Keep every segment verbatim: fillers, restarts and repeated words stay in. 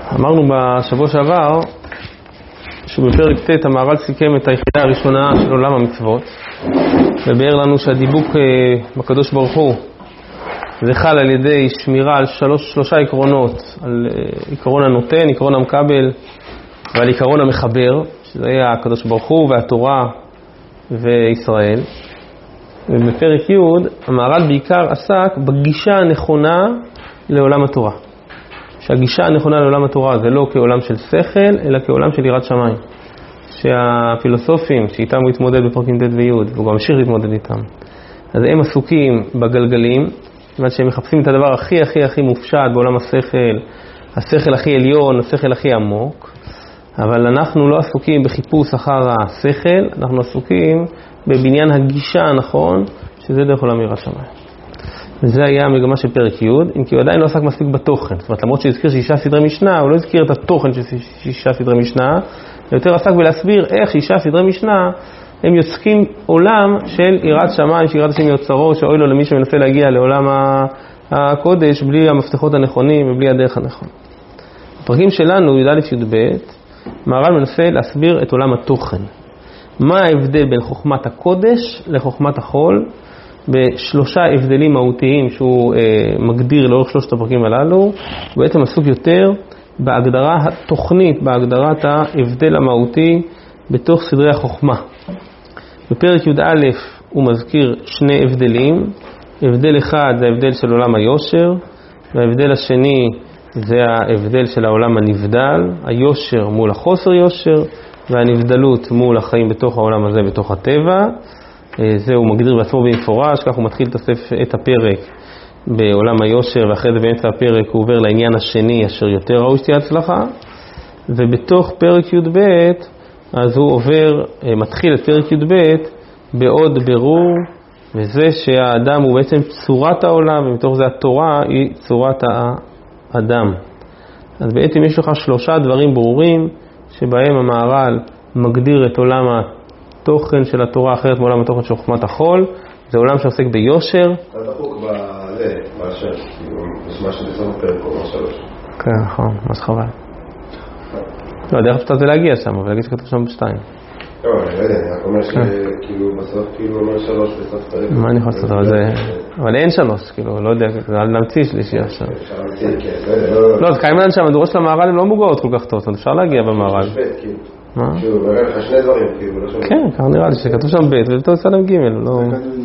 אמרנו בשבוע שעבר שבפרק ט' המהר"ל סיכם את היחידה הראשונה של עולם המצוות ובאר לנו שהדיבוק בקדוש ברוך הוא זה חל על ידי שמירה על שלוש, שלושה עקרונות, על עקרון הנותן, עקרון המקבל ועל עקרון המחבר, שזה היה הקדוש ברוך הוא והתורה וישראל. ובפרק י' המהר"ל בעיקר עסק בגישה הנכונה לעולם התורה. שהגישה הנכונה לעולם התורה זה לא כעולם של שכל, אלא כעולם של יראת שמיים. שהפילוסופים שאיתם הוא התמודד בפרקים ט' וי' והוא גם ממשיך להתמודד איתם, אז הם עסוקים בגלגלים, כיוון שהם מחפשים את הדבר הכי הכי הכי מופשט בעולם השכל, השכל הכי עליון, השכל הכי עמוק, אבל אנחנו לא עסוקים בחיפוש אחר השכל, אנחנו עסוקים בבניין הגישה הנכון, שזה דרך עולם יראת שמיים. וזה היה המגמה של פרק י', אם כי הוא עדיין לא עסק מספיק בתוכן. זאת אומרת, למרות שהזכיר שישה סדרי משנה, הוא לא הזכיר את התוכן של שישה סדרי משנה, יותר עסק בלהסביר איך שישה סדרי משנה הם יוצקים עולם של יראת שמיים, שיראת השם יוצרו, שאוי לו למי שמנסה להגיע לעולם הקודש בלי המפתחות הנכונים ובלי הדרך הנכון. בפרקים שלנו, י"א י"ב, מהר"ל מנסה להסביר את עולם התוכן. מה ההבדל בין חוכמת הקודש לחוכמת החול, בשלושה הבדלים מהותיים שהוא אה, מגדיר לאורך שלושת הפרקים הללו. הוא בעצם עסוק יותר בהגדרה התוכנית, בהגדרת ההבדל המהותי בתוך סדרי החוכמה. בפרק י"א הוא מזכיר שני הבדלים. הבדל אחד זה ההבדל של עולם היושר, וההבדל השני זה ההבדל של העולם הנבדל, היושר מול החוסר יושר, והנבדלות מול החיים בתוך העולם הזה, בתוך הטבע. זה הוא מגדיר בעצמו במפורש, כך הוא מתחיל את הפרק בעולם היושר, ואחרי זה באמצע הפרק הוא עובר לעניין השני אשר יותר ראוי שתהיה הצלחה. ובתוך פרק י"ב אז הוא עובר, מתחיל את פרק י"ב בעוד ברור, וזה שהאדם הוא בעצם צורת העולם, ומתוך זה התורה היא צורת האדם. אז בעצם יש לך שלושה דברים ברורים שבהם המהר"ל מגדיר את עולם התוכן של התורה אחרת מעולם התוכן של חוכמת החול. זה עולם שעוסק ביושר. אתה דחוק בזה, באשר, בשמה שבסוף פרק או שלוש. כן, נכון, מה שחבל. לא, דרך פשוט זה להגיע שם, אבל להגיד שכתוב שם בשתיים. לא, אני לא יודע, אני רק אומר שכאילו בסוף כאילו אומר שלוש בסוף פרק. מה אני יכול לעשות? אבל אין שלוש, כאילו, לא יודע, זה נמציא שלישי עכשיו. אפשר להמציא, כן, לא... לא, זה קיים לנו שם, הדורות של המהר"ל הן לא מוגעות כל כך טוב, אז אפשר להגיע במהר"ל. מה? כאילו, ברר לך שני דברים, כאילו, לא שומע. כן, ככה נראה לי שכתוב שם ב' ובתור סלם ג', לא...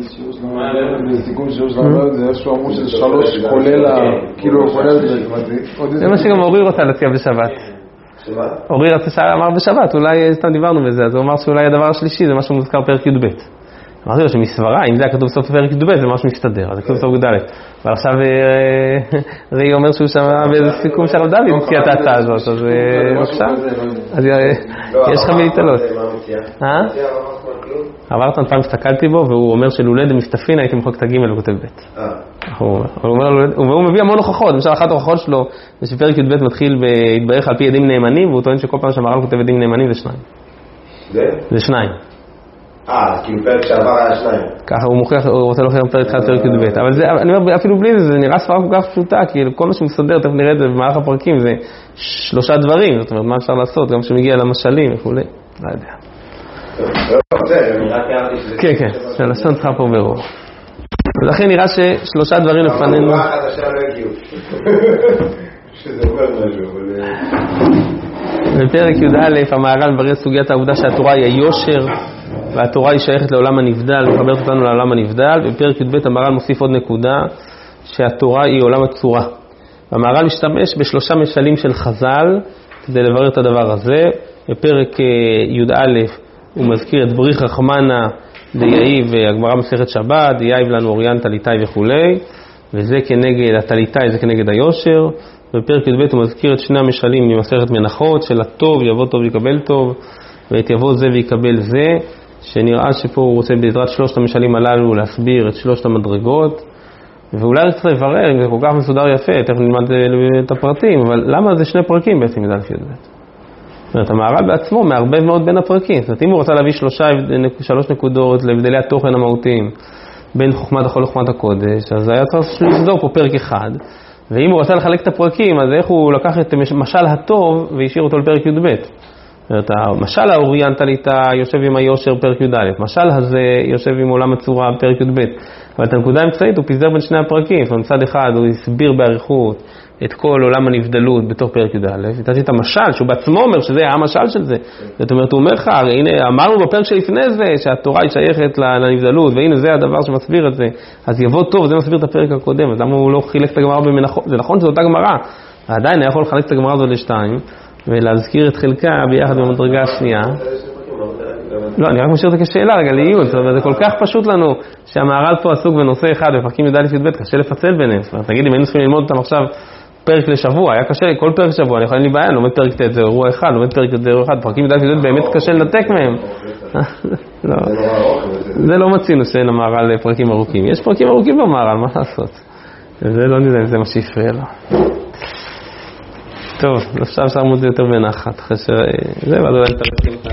זה סיכום שיעור של המהר"ל, זה איזשהו עמוד של שלוש, כולל ה... כאילו, כולל זה. זה מה שגם אורי רוצה להציע בשבת. שמה? אורי רצה אמר בשבת, אולי סתם דיברנו בזה, אז הוא אמר שאולי הדבר השלישי זה משהו מוזכר פרק י"ב. אמרתי לו שמסברה, אם זה היה כתוב בסוף פרק י"ב זה משהו מסתדר, אז זה כתוב בסוף י"ד. אבל עכשיו ראי אומר שהוא שמע באיזה סיכום של דוד מציע את ההצעה הזאת, אז בבקשה, אז יש לך מלהתעלות. מה אה? עברת פעם הסתכלתי בו והוא אומר שלולד מסתפין הייתי מחוק את הג' וכותב ב'. והוא מביא המון הוכחות, למשל אחת ההוכחות שלו זה שפרק י"ב מתחיל בהתברך על פי עדים נאמנים, והוא טוען שכל פעם שהמהר"ל כותב עדים נאמנים זה שניים. זה? זה שניים. אה, כאילו פרק שעבר היה שניים. ככה הוא מוכיח, הוא רוצה להוכיח פרק אחד פרק י"ב, אבל זה, אני אומר, אפילו בלי זה, זה נראה ספרה כל כך פשוטה, כי כל מה שמסדר, תכף נראה את זה במהלך הפרקים, זה שלושה דברים, זאת אומרת, מה אפשר לעשות, גם שמגיע למשלים וכו'. לא יודע. כן, כן, שלשון צריכה פה ברור. ולכן נראה ששלושה דברים לפנינו. אבל חדשה לא הגיעו. שזה אומר משהו, אבל... בפרק י"א המהר"ל מברר סוגיית העובדה שהתורה היא היושר, והתורה היא שייכת לעולם הנבדל, מחברת אותנו לעולם הנבדל. בפרק י"ב המהר"ל מוסיף עוד נקודה, שהתורה היא עולם הצורה. והמהר"ל משתמש בשלושה משלים של חז"ל כדי לברר את הדבר הזה. בפרק י"א הוא מזכיר את בריך רחמנה דייב והגמרא מסכת שבת, דייב לנו אוריין תליטאי וכו', וזה כנגד התליטאי, זה כנגד היושר. בפרק י"ב הוא מזכיר את שני המשלים ממסכת מנחות של הטוב יבוא טוב יקבל טוב, ואת יבוא זה ויקבל זה, שנראה שפה הוא רוצה בעזרת שלושת המשלים הללו להסביר את שלושת המדרגות. ואולי צריך לברר אם זה כל כך מסודר יפה, תכף נלמד את הפרטים, אבל למה זה שני פרקים בעצם י"א י"ב? זאת אומרת, המהר"ל בעצמו מערבב מאוד בין הפרקים. זאת אומרת, אם הוא רוצה להביא שלושה, שלוש נקודות להבדלי התוכן המהותיים בין חוכמת החול לחוכמת הקודש, אז היה צריך לסדור פה פרק אחד, ואם הוא רצה לחלק את הפרקים, אז איך הוא לקח את משל הטוב והשאיר אותו לפרק י"ב? זאת אומרת, המשל האוריינטליטה יושב עם היושר פרק י"א, משל הזה יושב עם עולם הצורה פרק י"ב, אבל את הנקודה האמצעית הוא פיזר בין שני הפרקים. זאת אומרת, מצד אחד הוא הסביר באריכות את כל עולם הנבדלות בתוך פרק י"א, נתתי את המשל שהוא בעצמו אומר שזה המשל של זה. זאת אומרת, הוא אומר לך, הנה אמרנו בפרק שלפני זה שהתורה היא שייכת לנבדלות, והנה זה הדבר שמסביר את זה, אז יבוא טוב, זה מסביר את הפרק הקודם. אז למה הוא לא חילק את הגמרא במנחות? זה נכון שזו אותה גמרא, עדיין היה יכול לחלק את הגמרא הזו לשתיים ולהזכיר את חלקה ביחד במדרגה השנייה. לא, אני רק משאיר את זה כשאלה רגע לעיון. זאת אומרת, זה כל כך פשוט לנו שהמהר"ל פה עסוק בנושא אחד בפרקים י"א י"ב, קשה לפצל ביניהם. זאת אומרת, תגיד, אם היינו צריכים ללמוד אותם עכשיו פרק לשבוע, היה קשה, כל פרק שבוע, אני יכול לי בעיה, לומד פרק ט' זה אירוע אחד, לומד פרק ט' זה אירוע אחד, פרקים י"א י"ב באמת קשה לנתק מהם. זה לא מצינו שאין המהר"ל פרקים ארוכים. יש פרקים ארוכים במהר"ל, מה לעשות? זה לא נדע אם זה מה שהפריע לו. טוב, עכשיו אפשר ללמוד יותר בנחת, אחרי שזה, ועד אולי נתרקים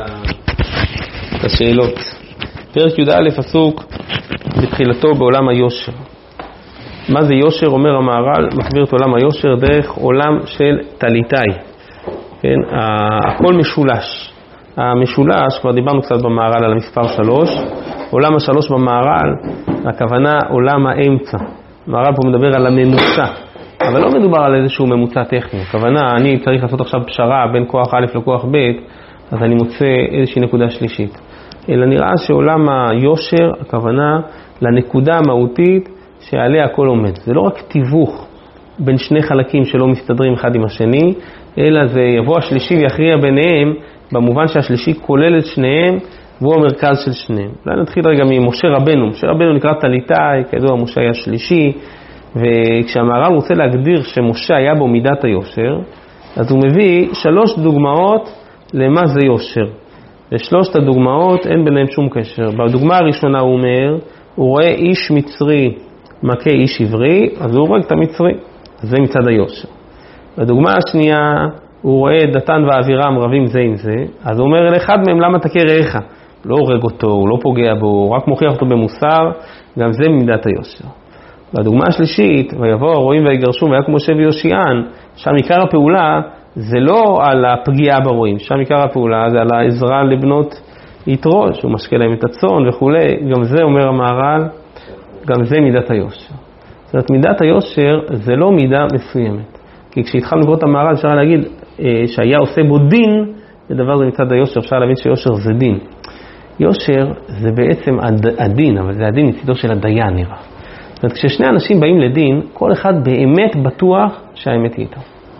את השאלות. פרק י"א עסוק בתחילתו בעולם היושר. מה זה יושר? אומר המהר"ל, מחביר את עולם היושר דרך עולם של תליטאי. כן? הכל משולש. המשולש, כבר דיברנו קצת במהר"ל על המספר שלוש, עולם השלוש במהר"ל, הכוונה עולם האמצע. המהר"ל פה מדבר על הממוצע. אבל לא מדובר על איזשהו ממוצע טכני. הכוונה, אני צריך לעשות עכשיו פשרה בין כוח א' לכוח ב', אז אני מוצא איזושהי נקודה שלישית. אלא נראה שעולם היושר, הכוונה לנקודה המהותית שעליה הכל עומד. זה לא רק תיווך בין שני חלקים שלא מסתדרים אחד עם השני, אלא זה יבוא השלישי ויכריע ביניהם, במובן שהשלישי כולל את שניהם, והוא המרכז של שניהם. אולי נתחיל רגע ממשה רבנו. משה רבנו נקרא תליטאי, כידוע משה היה שלישי, וכשהמהר"ל רוצה להגדיר שמשה היה בו מידת היושר, אז הוא מביא שלוש דוגמאות למה זה יושר. ושלושת הדוגמאות אין ביניהם שום קשר. בדוגמה הראשונה הוא אומר, הוא רואה איש מצרי מכה איש עברי, אז הוא רואה את המצרי. זה מצד היושר. בדוגמה השנייה הוא רואה דתן ואבירם רבים זה עם זה, אז הוא אומר לאחד מהם למה תכה רעך? לא הורג אותו, הוא לא פוגע בו, הוא רק מוכיח אותו במוסר, גם זה מידת היושר. והדוגמה השלישית, ויבוא הרועים ויגרשום ויקום משה ויושיען, שם עיקר הפעולה זה לא על הפגיעה ברועים, שם עיקר הפעולה זה על העזרה לבנות יתרו, שהוא משקה להם את הצאן וכו'. גם זה אומר המהר"ל, גם זה מידת היושר. זאת אומרת, מידת היושר זה לא מידה מסוימת. כי כשהתחלנו לקרוא את המהר"ל אפשר להגיד אה, שהיה עושה בו דין, לדבר זה מצד היושר, אפשר להבין שיושר זה דין. יושר זה בעצם הד, הדין, אבל זה הדין מצידו של הדיין נראה. זאת אומרת, כששני אנשים באים לדין, כל אחד באמת בטוח שהאמת היא איתו.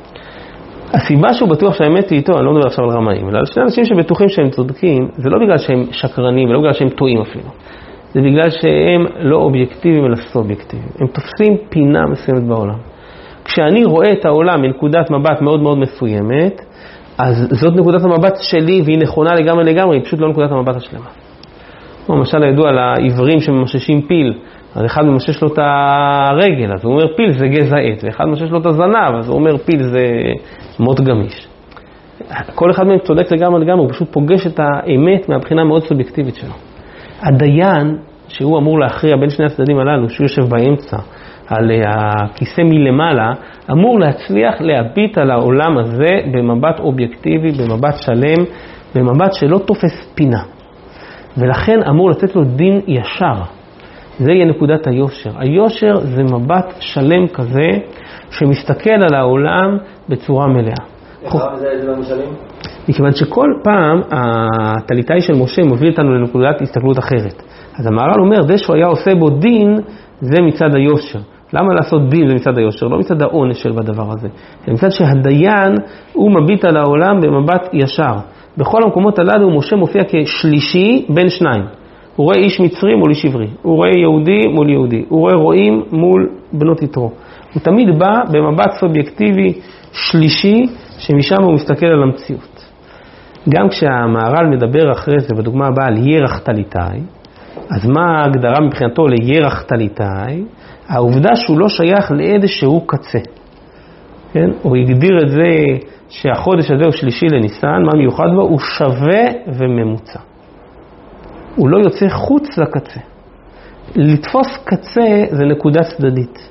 הסיבה שהוא בטוח שהאמת היא איתו, אני לא מדבר עכשיו על רמאים, אלא על שני אנשים שבטוחים שהם צודקים, זה לא בגלל שהם שקרנים, ולא בגלל שהם טועים אפילו. זה בגלל שהם לא אובייקטיביים, אלא סובייקטיביים. הם תופסים פינה מסוימת בעולם. כשאני רואה את העולם מנקודת מבט מאוד מאוד מסוימת, אז זאת נקודת המבט שלי, והיא נכונה לגמרי לגמרי, היא פשוט לא נקודת המבט השלמה. כמו למשל הידוע על העברים שממששים פיל, אז אחד ממשש לו את הרגל, אז הוא אומר פיל זה גזע עט, ואחד ממשש לו את הזנב, אז הוא אומר פיל זה מוט גמיש. כל אחד מהם צודק לגמרי לגמרי, הוא פשוט פוגש את האמת מהבחינה מאוד סובייקטיבית שלו. הדיין, שהוא אמור להכריע בין שני הצדדים הללו, שהוא יושב באמצע, על הכיסא מלמעלה, אמור להצליח להביט על העולם הזה במבט אובייקטיבי, במבט שלם, במבט שלא תופס פינה. ולכן אמור לתת לו דין ישר. זה יהיה נקודת היושר. היושר זה מבט שלם כזה, שמסתכל על העולם בצורה מלאה. איך זה איזה במשלים? מכיוון שכל פעם התליטאי של משה מוביל אותנו לנקודת הסתכלות אחרת. אז המהר"ל אומר, זה שהוא היה עושה בו דין, זה מצד היושר. למה לעשות דין זה מצד היושר? לא מצד העונש של בדבר הזה. זה מצד שהדיין הוא מביט על העולם במבט ישר. בכל המקומות הללו משה מופיע כשלישי בין שניים. הוא רואה איש מצרי מול איש עברי. הוא רואה יהודי מול יהודי. הוא רואה רועים מול בנות יתרו. הוא תמיד בא במבט סובייקטיבי שלישי, שמשם הוא מסתכל על המציאות. גם כשהמהר"ל מדבר אחרי זה, בדוגמה הבאה, על ירח תליטאי, אז מה ההגדרה מבחינתו לירח תליטאי? העובדה שהוא לא שייך לאיזשהו קצה. כן? הוא הגדיר את זה שהחודש הזה הוא שלישי לניסן, מה מיוחד בו? הוא שווה וממוצע. הוא לא יוצא חוץ לקצה. לתפוס קצה זה נקודה צדדית.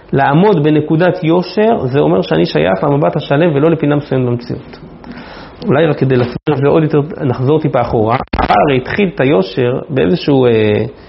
לעמוד בנקודת יושר, זה אומר שאני שייך למבט השלם ולא לפינה מסוימת במציאות. אולי רק כדי להסביר את זה עוד יותר, נחזור טיפה אחורה. הרי התחיל את היושר באיזשהו אה,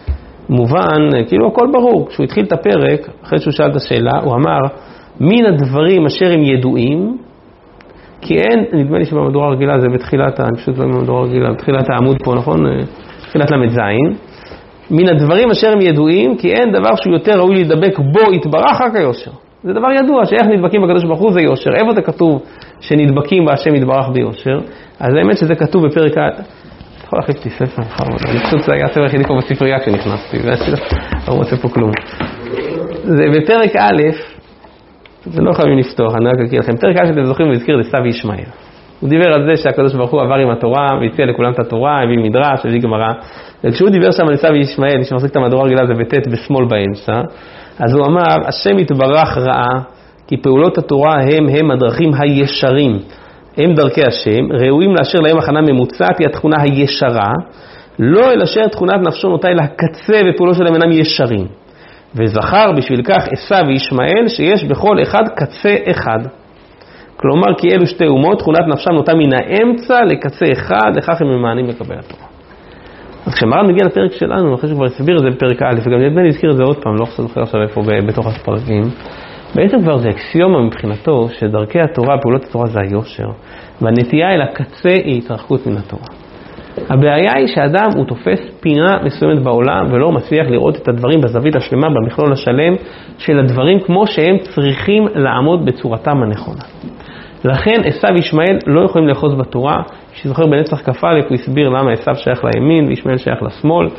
מובן, כאילו הכל ברור. כשהוא התחיל את הפרק, אחרי שהוא שאל את השאלה, הוא אמר, מן הדברים אשר הם ידועים, כי אין, נדמה לי שבמדורה הרגילה, זה בתחילת, אני פשוט לא במדורה הרגילה, בתחילת העמוד פה, נכון? בתחילת למד זין. מן הדברים אשר הם ידועים, כי אין דבר שהוא יותר ראוי להידבק בו, יתברך רק היושר. זה דבר ידוע, שאיך נדבקים בקדוש ברוך הוא זה יושר. איפה זה כתוב שנדבקים בהשם יתברך ביושר? אז האמת שזה כתוב בפרק ה... אתה יכול להחליף אותי ספר, אני חושב שזה היה הספר היחידי פה בספרייה כשנכנסתי, לא רוצה פה כלום. זה בפרק א', זה לא חייבים לפתוח, אני רק אקריא לכם. פרק א' שאתם זוכרים, הוא הזכיר את עשיו וישמעאל. הוא דיבר על זה שהקדוש ברוך הוא עבר עם התורה, והציע לכולם את התורה, הביא מדרש, הביא גמרא. וכשהוא דיבר שם על עשיו וישמעאל, שמחזיק את המדורה הרגילה, זה בט' בשמאל באמצע, אז הוא אמר, השם יתברך ראה, כי פעולות התורה הם הם הדרכים הישרים, הם דרכי השם, ראויים לאשר להם הכנה ממוצעת, היא התכונה הישרה, לא אל אשר תכונת נפשו נוטה אל הקצה ופעולות שלהם אינם ישרים. וזכר בשביל כך עשיו וישמעאל שיש בכל אחד קצה אחד. כלומר, כי אלו שתי אומות, תכונת נפשם נוטה מן האמצע לקצה אחד, לכך הם ממענים לקבל התורה. אז כשמרן מגיע לפרק שלנו, אחרי שכבר הסביר את זה בפרק א', וגם נדמה לי להזכיר את זה עוד פעם, לא חושב עכשיו איפה בתוך הפרקים, בעצם כבר זה אקסיומה מבחינתו, שדרכי התורה, פעולות התורה זה היושר, והנטייה אל הקצה היא התרחקות מן התורה. הבעיה היא שאדם הוא תופס פינה מסוימת בעולם, ולא מצליח לראות את הדברים בזווית השלמה, במכלול השלם של הדברים, כמו שהם צריכים לעמוד בצורתם הנכונה. לכן עשיו וישמעאל לא יכולים לאחוז בתורה. שזוכר בנצח כ"א הוא הסביר למה עשיו שייך לימין וישמעאל שייך לשמאל,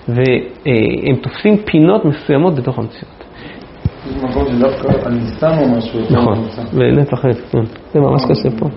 והם תופסים פינות מסוימות בתוך המציאות. זה מקום שדווקא על ניסן או משהו. נכון, בנצח כ"א, זה ממש קשה פה.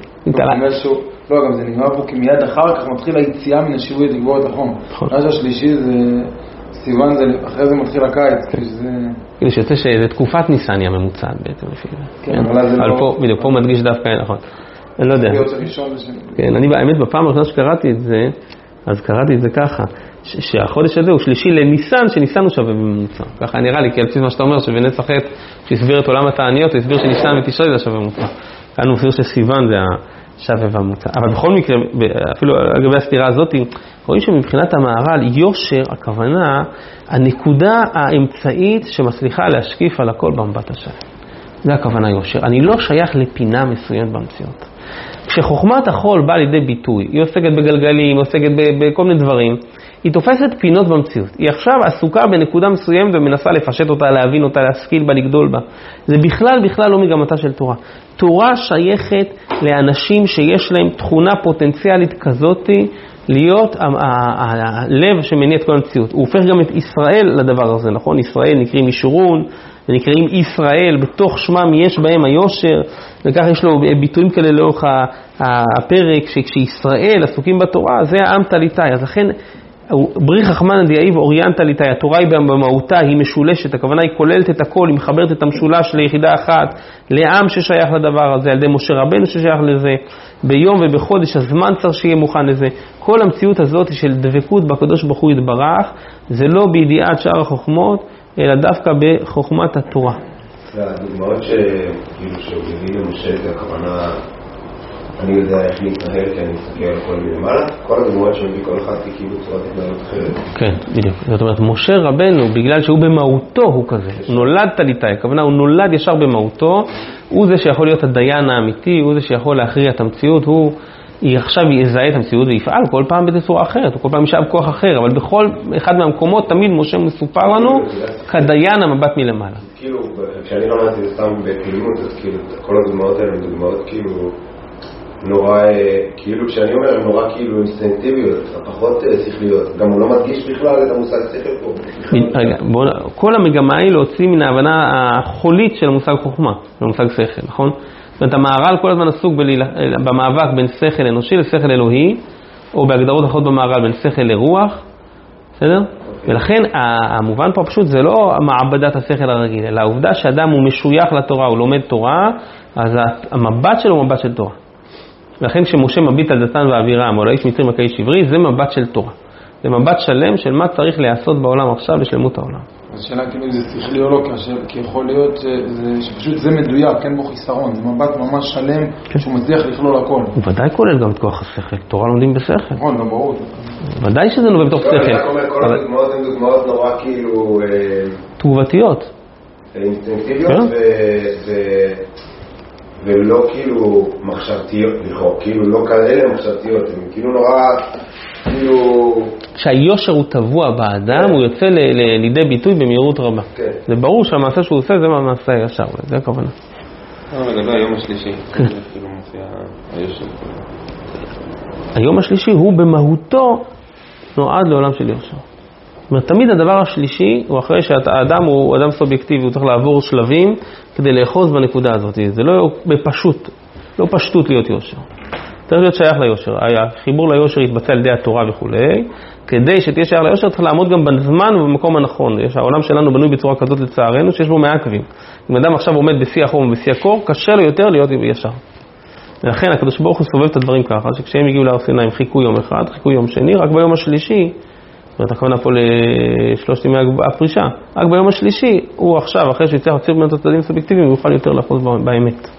לא, גם זה נגמר פה, כי מיד אחר כך מתחיל היציאה מן השיווי לגבור את החום. אז השלישי זה סיוון, אחרי זה מתחיל הקיץ, שזה... כאילו שיוצא שזה תקופת ניסן היא הממוצעת בעצם לפי זה. כן, אבל זה לא... אבל פה, בדיוק, פה מדגיש דווקא, נכון. אני לא יודע. כן, אני באמת בפעם הראשונה שקראתי את זה, אז קראתי את זה ככה, שהחודש הזה הוא שלישי לניסן, שניסן הוא שווה בממוצע. ככה נראה לי, כי על בסיס מה שאתה אומר, שבנצח ח' שהסביר את עולם התעניות, הוא הסביר שניסן ותשרי זה שווה בממוצע. כאן הוא הסביר שסיוון זה השווה בממוצע. אבל בכל מקרה, אפילו לגבי הסתירה הזאת, רואים שמבחינת המהר"ל, יושר, הכוונה, הנקודה האמצעית שמצליחה להשקיף על הכל במבט השלם. זה הכוונה יושר. אני לא שייך לפינה מסוימת במציאות. כשחוכמת החול באה לידי ביטוי, היא עוסקת בגלגלים, היא עוסקת בכל מיני דברים, היא תופסת פינות במציאות. היא עכשיו עסוקה בנקודה מסוימת ומנסה לפשט אותה, להבין אותה, להשכיל בה, לגדול בה. זה בכלל, בכלל לא מגמתה של תורה. תורה שייכת לאנשים שיש להם תכונה פוטנציאלית כזאת, להיות הלב שמניע את כל המציאות. הוא הופך גם את ישראל לדבר הזה, נכון? ישראל נקראים ישורון, ונקראים ישראל, בתוך שמם יש בהם היושר, וכך יש לו ביטויים כאלה לאורך הפרק, שכשישראל עסוקים בתורה, זה העם תליטאי. אז לכן, ברי חכמן דיאי ואוריין תליטאי, התורה היא במהותה, היא משולשת, הכוונה היא כוללת את הכל, היא מחברת את המשולש ליחידה אחת, לעם ששייך לדבר הזה, על ידי משה רבנו ששייך לזה, ביום ובחודש הזמן צריך שיהיה מוכן לזה. כל המציאות הזאת של דבקות בקדוש ברוך הוא יתברך, זה לא בידיעת שאר החוכמות, אלא דווקא בחוכמת התורה. הדוגמאות שכאילו שהובילו למשה את הכוונה, אני יודע איך להתנהל כי אני מסתכל על הכל מלמעלה, כל הדוגמאות שהביא כל אחד כאילו צורת התנהלות אחרת. כן, בדיוק. זאת אומרת, משה רבנו, בגלל שהוא במהותו הוא כזה, הוא נולד תליטאי, הכוונה הוא נולד ישר במהותו, הוא זה שיכול להיות הדיין האמיתי, הוא זה שיכול להכריע את המציאות, הוא עכשיו יזהה את המציאות ויפעל כל פעם בצורה אחרת, או כל פעם ישאב כוח אחר, אבל בכל אחד מהמקומות תמיד משה מסופר לנו כדיין המבט מלמעלה. כאילו, כשאני למדתי זה סתם בפעילות, אז כאילו, כל הדוגמאות האלה הן דוגמאות כאילו נורא, כאילו כשאני אומר הן נורא כאילו אינסטינקטיביות, הפחות שכליות, גם הוא לא מדגיש בכלל את המושג שכל פה. רגע, בוא, כל המגמה היא להוציא מן ההבנה החולית של המושג חוכמה, המושג שכל, נכון? זאת אומרת, המהר"ל כל הזמן עסוק במאבק בין שכל אנושי לשכל אלוהי, או בהגדרות אחרות במהר"ל בין שכל לרוח, בסדר? ולכן המובן פה פשוט זה לא מעבדת השכל הרגיל, אלא העובדה שאדם הוא משוייך לתורה, הוא לומד תורה, אז המבט שלו הוא מבט של תורה. ולכן כשמשה מביט על דתן ואבירם, או לאיש מצרי מכה איש עברי, זה מבט של תורה. זה מבט שלם של מה צריך לעשות בעולם עכשיו לשלמות העולם. אז השאלה כאילו זה שכלי או לא, כי יכול להיות שפשוט זה מדויק, כן בו חיסרון, זה מבט ממש שלם שהוא מצליח לכלול הכל. הוא ודאי כולל גם את כוח השכל, תורה לומדים בשכל. נכון, גם ברור. ודאי שזה נובע בתוך שכל. אני רק אומר, כל הדוגמאות הן דוגמאות נורא כאילו... תגובתיות. אינסטינקטיביות ולא כאילו מחשבתיות, כאילו לא כאלה מחשבתיות, הן כאילו נורא... כשהיושר הוא טבוע באדם, הוא יוצא לידי ביטוי במהירות רבה. זה ברור שהמעשה שהוא עושה זה מעשה ישר, זה הכוונה. לגבי היום השלישי, כאילו מופיע היושר. היום השלישי הוא במהותו נועד לעולם של יושר. זאת אומרת, תמיד הדבר השלישי הוא אחרי שהאדם הוא אדם סובייקטיבי, הוא צריך לעבור שלבים כדי לאחוז בנקודה הזאת. זה לא בפשוט, לא פשטות להיות יושר. צריך להיות שייך ליושר. החיבור ליושר יתבצע על ידי התורה וכו'. כדי שתהיה שייך ליושר צריך לעמוד גם בזמן ובמקום הנכון. העולם שלנו בנוי בצורה כזאת לצערנו שיש בו מעכבים. אם אדם עכשיו עומד בשיא החום ובשיא הקור, קשה לו יותר להיות ישר. ולכן הקדוש ברוך הוא סובב את הדברים ככה, שכשהם הגיעו להר סיני הם חיכו יום אחד, חיכו יום שני, רק ביום השלישי, זאת אומרת, הכוונה פה לשלושת ימי הפרישה, רק ביום השלישי, הוא עכשיו, אחרי שיצליח להוציא ממנו את הצדדים הסובייקטיביים, הוא יוכל יותר לאחוז באמת.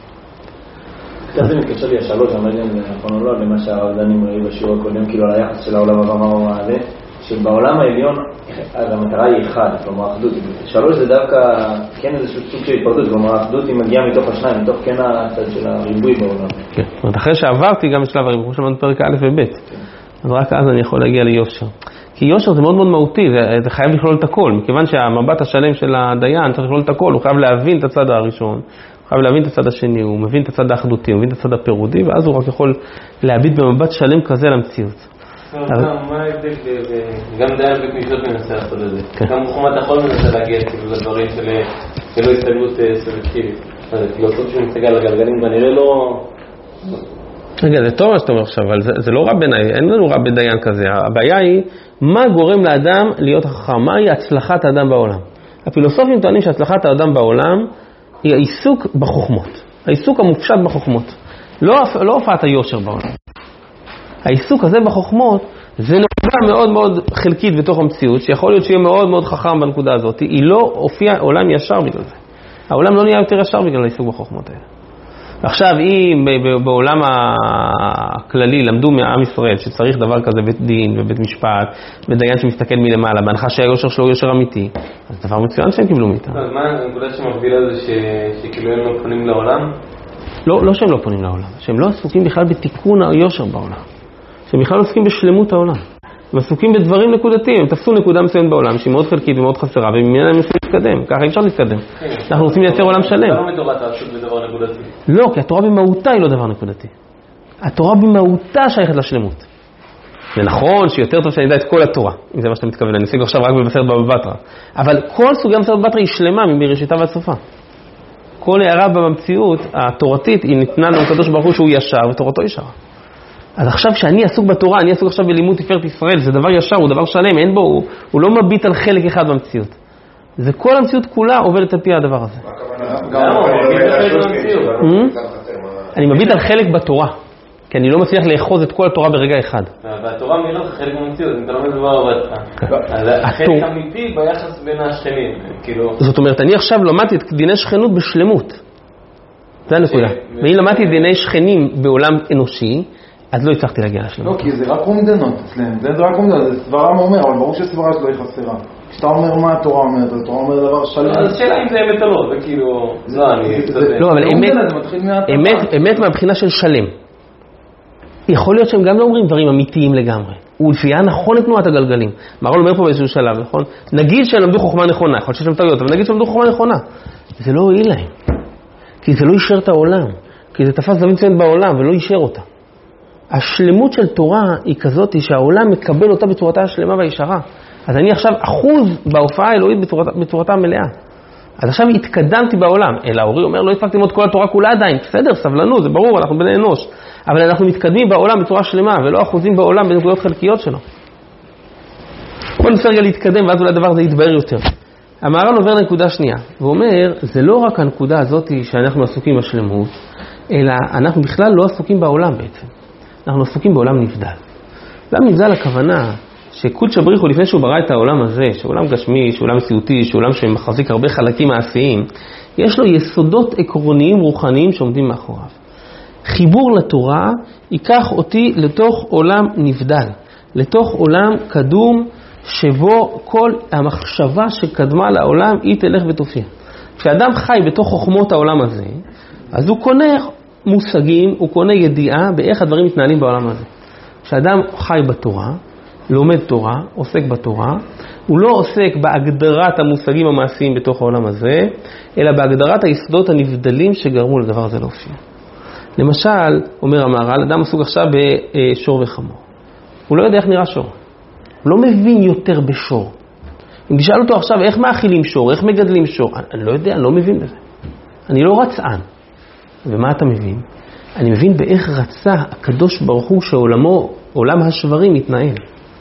זה מתקשר לי השאלות, אני לא יודע אם נכון או לא, למה שהרדנים ראו בשיעור הקודם, כאילו על היחס של העולם הבא, מה הוא מעלה, שבעולם העליון, המטרה היא אחד, כלומר האחדות. שלוש זה דווקא, כן איזשהו סוג של התפרדות, כלומר האחדות היא מגיעה מתוך השניים, מתוך כן הצד של הריבוי בעולם. כן, זאת אומרת, אחרי שעברתי גם את שלב הריבוי, כמו שאמרנו פרק א' וב', אז רק אז אני יכול להגיע ליושר. כי יושר זה מאוד מאוד מהותי, זה, זה חייב לכלול את הכל, מכיוון שהמבט השלם של הדיין צריך לכלול את הכל, הוא חייב להבין את הצד הראשון, הוא חייב להבין את הצד השני, הוא מבין את הצד האחדותי, הוא מבין את הצד הפירודי, ואז הוא רק יכול להביט במבט שלם כזה למציאות. מה ההבדל, גם דיין בית משפט מנסה לעשות את זה, גם בחומת החול מנסה להגיע לדברים שלא הסתגלות סלקטיבית, כאילו אותו שהוא מסתגל לגלגלים ונראה לו... רגע, זה טוב מה שאתה אומר עכשיו, אבל זה, זה לא רע בעיניי, אין לנו רע בדיין כזה. הבעיה היא, מה גורם לאדם להיות חכם? מהי הצלחת האדם בעולם? הפילוסופים טוענים שהצלחת האדם בעולם היא העיסוק בחוכמות. העיסוק המופשט בחוכמות. לא, לא הופעת היושר בעולם. העיסוק הזה בחוכמות, זה נקודה מאוד מאוד חלקית בתוך המציאות, שיכול להיות שיהיה מאוד מאוד חכם בנקודה הזאת. היא לא הופיע עולם ישר בגלל זה. העולם לא נהיה יותר ישר בגלל העיסוק בחוכמות האלה. עכשיו, אם בעולם הכללי למדו מעם ישראל שצריך דבר כזה בית דין ובית משפט, ודיין שמסתכל מלמעלה, בהנחה שהיושר שלו הוא יושר אמיתי, אז דבר מצוין שהם קיבלו מאיתם. אז מה הנקודה שמקבילה זה שכאילו הם לא פונים לעולם? לא, לא שהם לא פונים לעולם, שהם לא עסוקים בכלל בתיקון היושר בעולם, שהם בכלל עסוקים בשלמות העולם. הם עסוקים בדברים נקודתיים, הם תפסו נקודה מסוימת בעולם שהיא מאוד חלקית ומאוד חסרה, וממנה הם יכולים להתקדם, ככה אי אפשר להתקדם. אנחנו רוצים לייצר עולם שלם. למה בתורה תעסוק בדבר נקודתי? לא, כי התורה במהותה היא לא דבר נקודתי. התורה במהותה שייכת לשלמות. זה נכון שיותר טוב שאני יודע את כל התורה, אם זה מה שאתה מתכוון, אני אשיג עכשיו רק במסכת בבא בתרא. אבל כל סוגי המסכת בבא בתרא היא שלמה מראשיתה ועד סופה. כל הערה במציאות התורתית היא ניתנה לנו הקדוש ברוך הוא שהוא ישר ותורתו ישרה. אז עכשיו שאני עסוק בתורה, אני עסוק עכשיו בלימוד תפארת ישראל, זה דבר ישר, הוא דבר שלם, אין בו, הוא, הוא לא מביט על חלק אחד במציאות. זה כל המציאות כולה עובדת על פי הדבר הזה. אני מביט על חלק בתורה, כי אני לא מצליח לאחוז את כל התורה ברגע אחד. והתורה מילה זה חלק במציאות, אתה לא מדבר עובדך. אז החלק אמיתי ביחס בין השכנים, כאילו... זאת אומרת, אני עכשיו למדתי את דיני שכנות בשלמות. זה הנקודה. ואם למדתי את דיני שכנים בעולם אנושי, אז לא הצלחתי להגיע לשלמות. לא, כי זה רק אומדנות אצלם, זה רק אומדנות, זה סברה מה אומר, אבל ברור שסברה שלא היא חסרה. כשאתה אומר מה התורה אומרת, התורה אומרת דבר שלם. אז שאלה אם זה אמת או לא, זה כאילו... לא, אני... לא, אבל אמת מהבחינה של שלם. יכול להיות שהם גם לא אומרים דברים אמיתיים לגמרי. הוא לפיה נכון את תנועת הגלגלים. מרון אומר פה באיזשהו שלב, נכון? נגיד שהם למדו חוכמה נכונה, יכול להיות שיש להם טעויות, אבל נגיד שהם למדו חוכמה נכונה. זה לא הועיל להם. כי זה לא יישר את העולם. כי זה תפס דברים מצוין בעולם ולא יישר אותה. השלמות של תורה היא כזאת שהעולם מקבל אותה בצורתה השלמה והישרה. אז אני עכשיו אחוז בהופעה האלוהית בצורתה, בצורתה המלאה. אז עכשיו התקדמתי בעולם. אלא אורי אומר, לא הספקתי ללמוד כל התורה כולה עדיין. בסדר, סבלנות, זה ברור, אנחנו בני אנוש. אבל אנחנו מתקדמים בעולם בצורה שלמה, ולא אחוזים בעולם בנקודות חלקיות שלו. בוא ננסה רגע להתקדם, ואז אולי הדבר הזה יתבהר יותר. המהר"ל עובר לנקודה שנייה, והוא אומר, זה לא רק הנקודה הזאת שאנחנו עסוקים בשלמות, אלא אנחנו בכלל לא עסוקים בעולם בעצם. אנחנו עסוקים בעולם נבדל. עולם נבדל הכוונה שקודש הבריך הוא לפני שהוא ברא את העולם הזה, שעולם גשמי, שעולם מציאותי, שעולם שמחזיק הרבה חלקים מעשיים, יש לו יסודות עקרוניים רוחניים שעומדים מאחוריו. חיבור לתורה ייקח אותי לתוך עולם נבדל, לתוך עולם קדום שבו כל המחשבה שקדמה לעולם היא תלך ותופיע. כשאדם חי בתוך חוכמות העולם הזה, אז הוא קונה מושגים, הוא קונה ידיעה באיך הדברים מתנהלים בעולם הזה. כשאדם חי בתורה, לומד תורה, עוסק בתורה, הוא לא עוסק בהגדרת המושגים המעשיים בתוך העולם הזה, אלא בהגדרת היסודות הנבדלים שגרמו לדבר הזה להופיע. למשל, אומר המהר"ל, אדם עסוק עכשיו בשור וחמור. הוא לא יודע איך נראה שור. הוא לא מבין יותר בשור. אם תשאל אותו עכשיו איך מאכילים שור, איך מגדלים שור, אני לא יודע, אני לא מבין בזה. אני לא רצען. ומה אתה מבין? אני מבין באיך רצה הקדוש ברוך הוא שעולמו, עולם השברים מתנהל.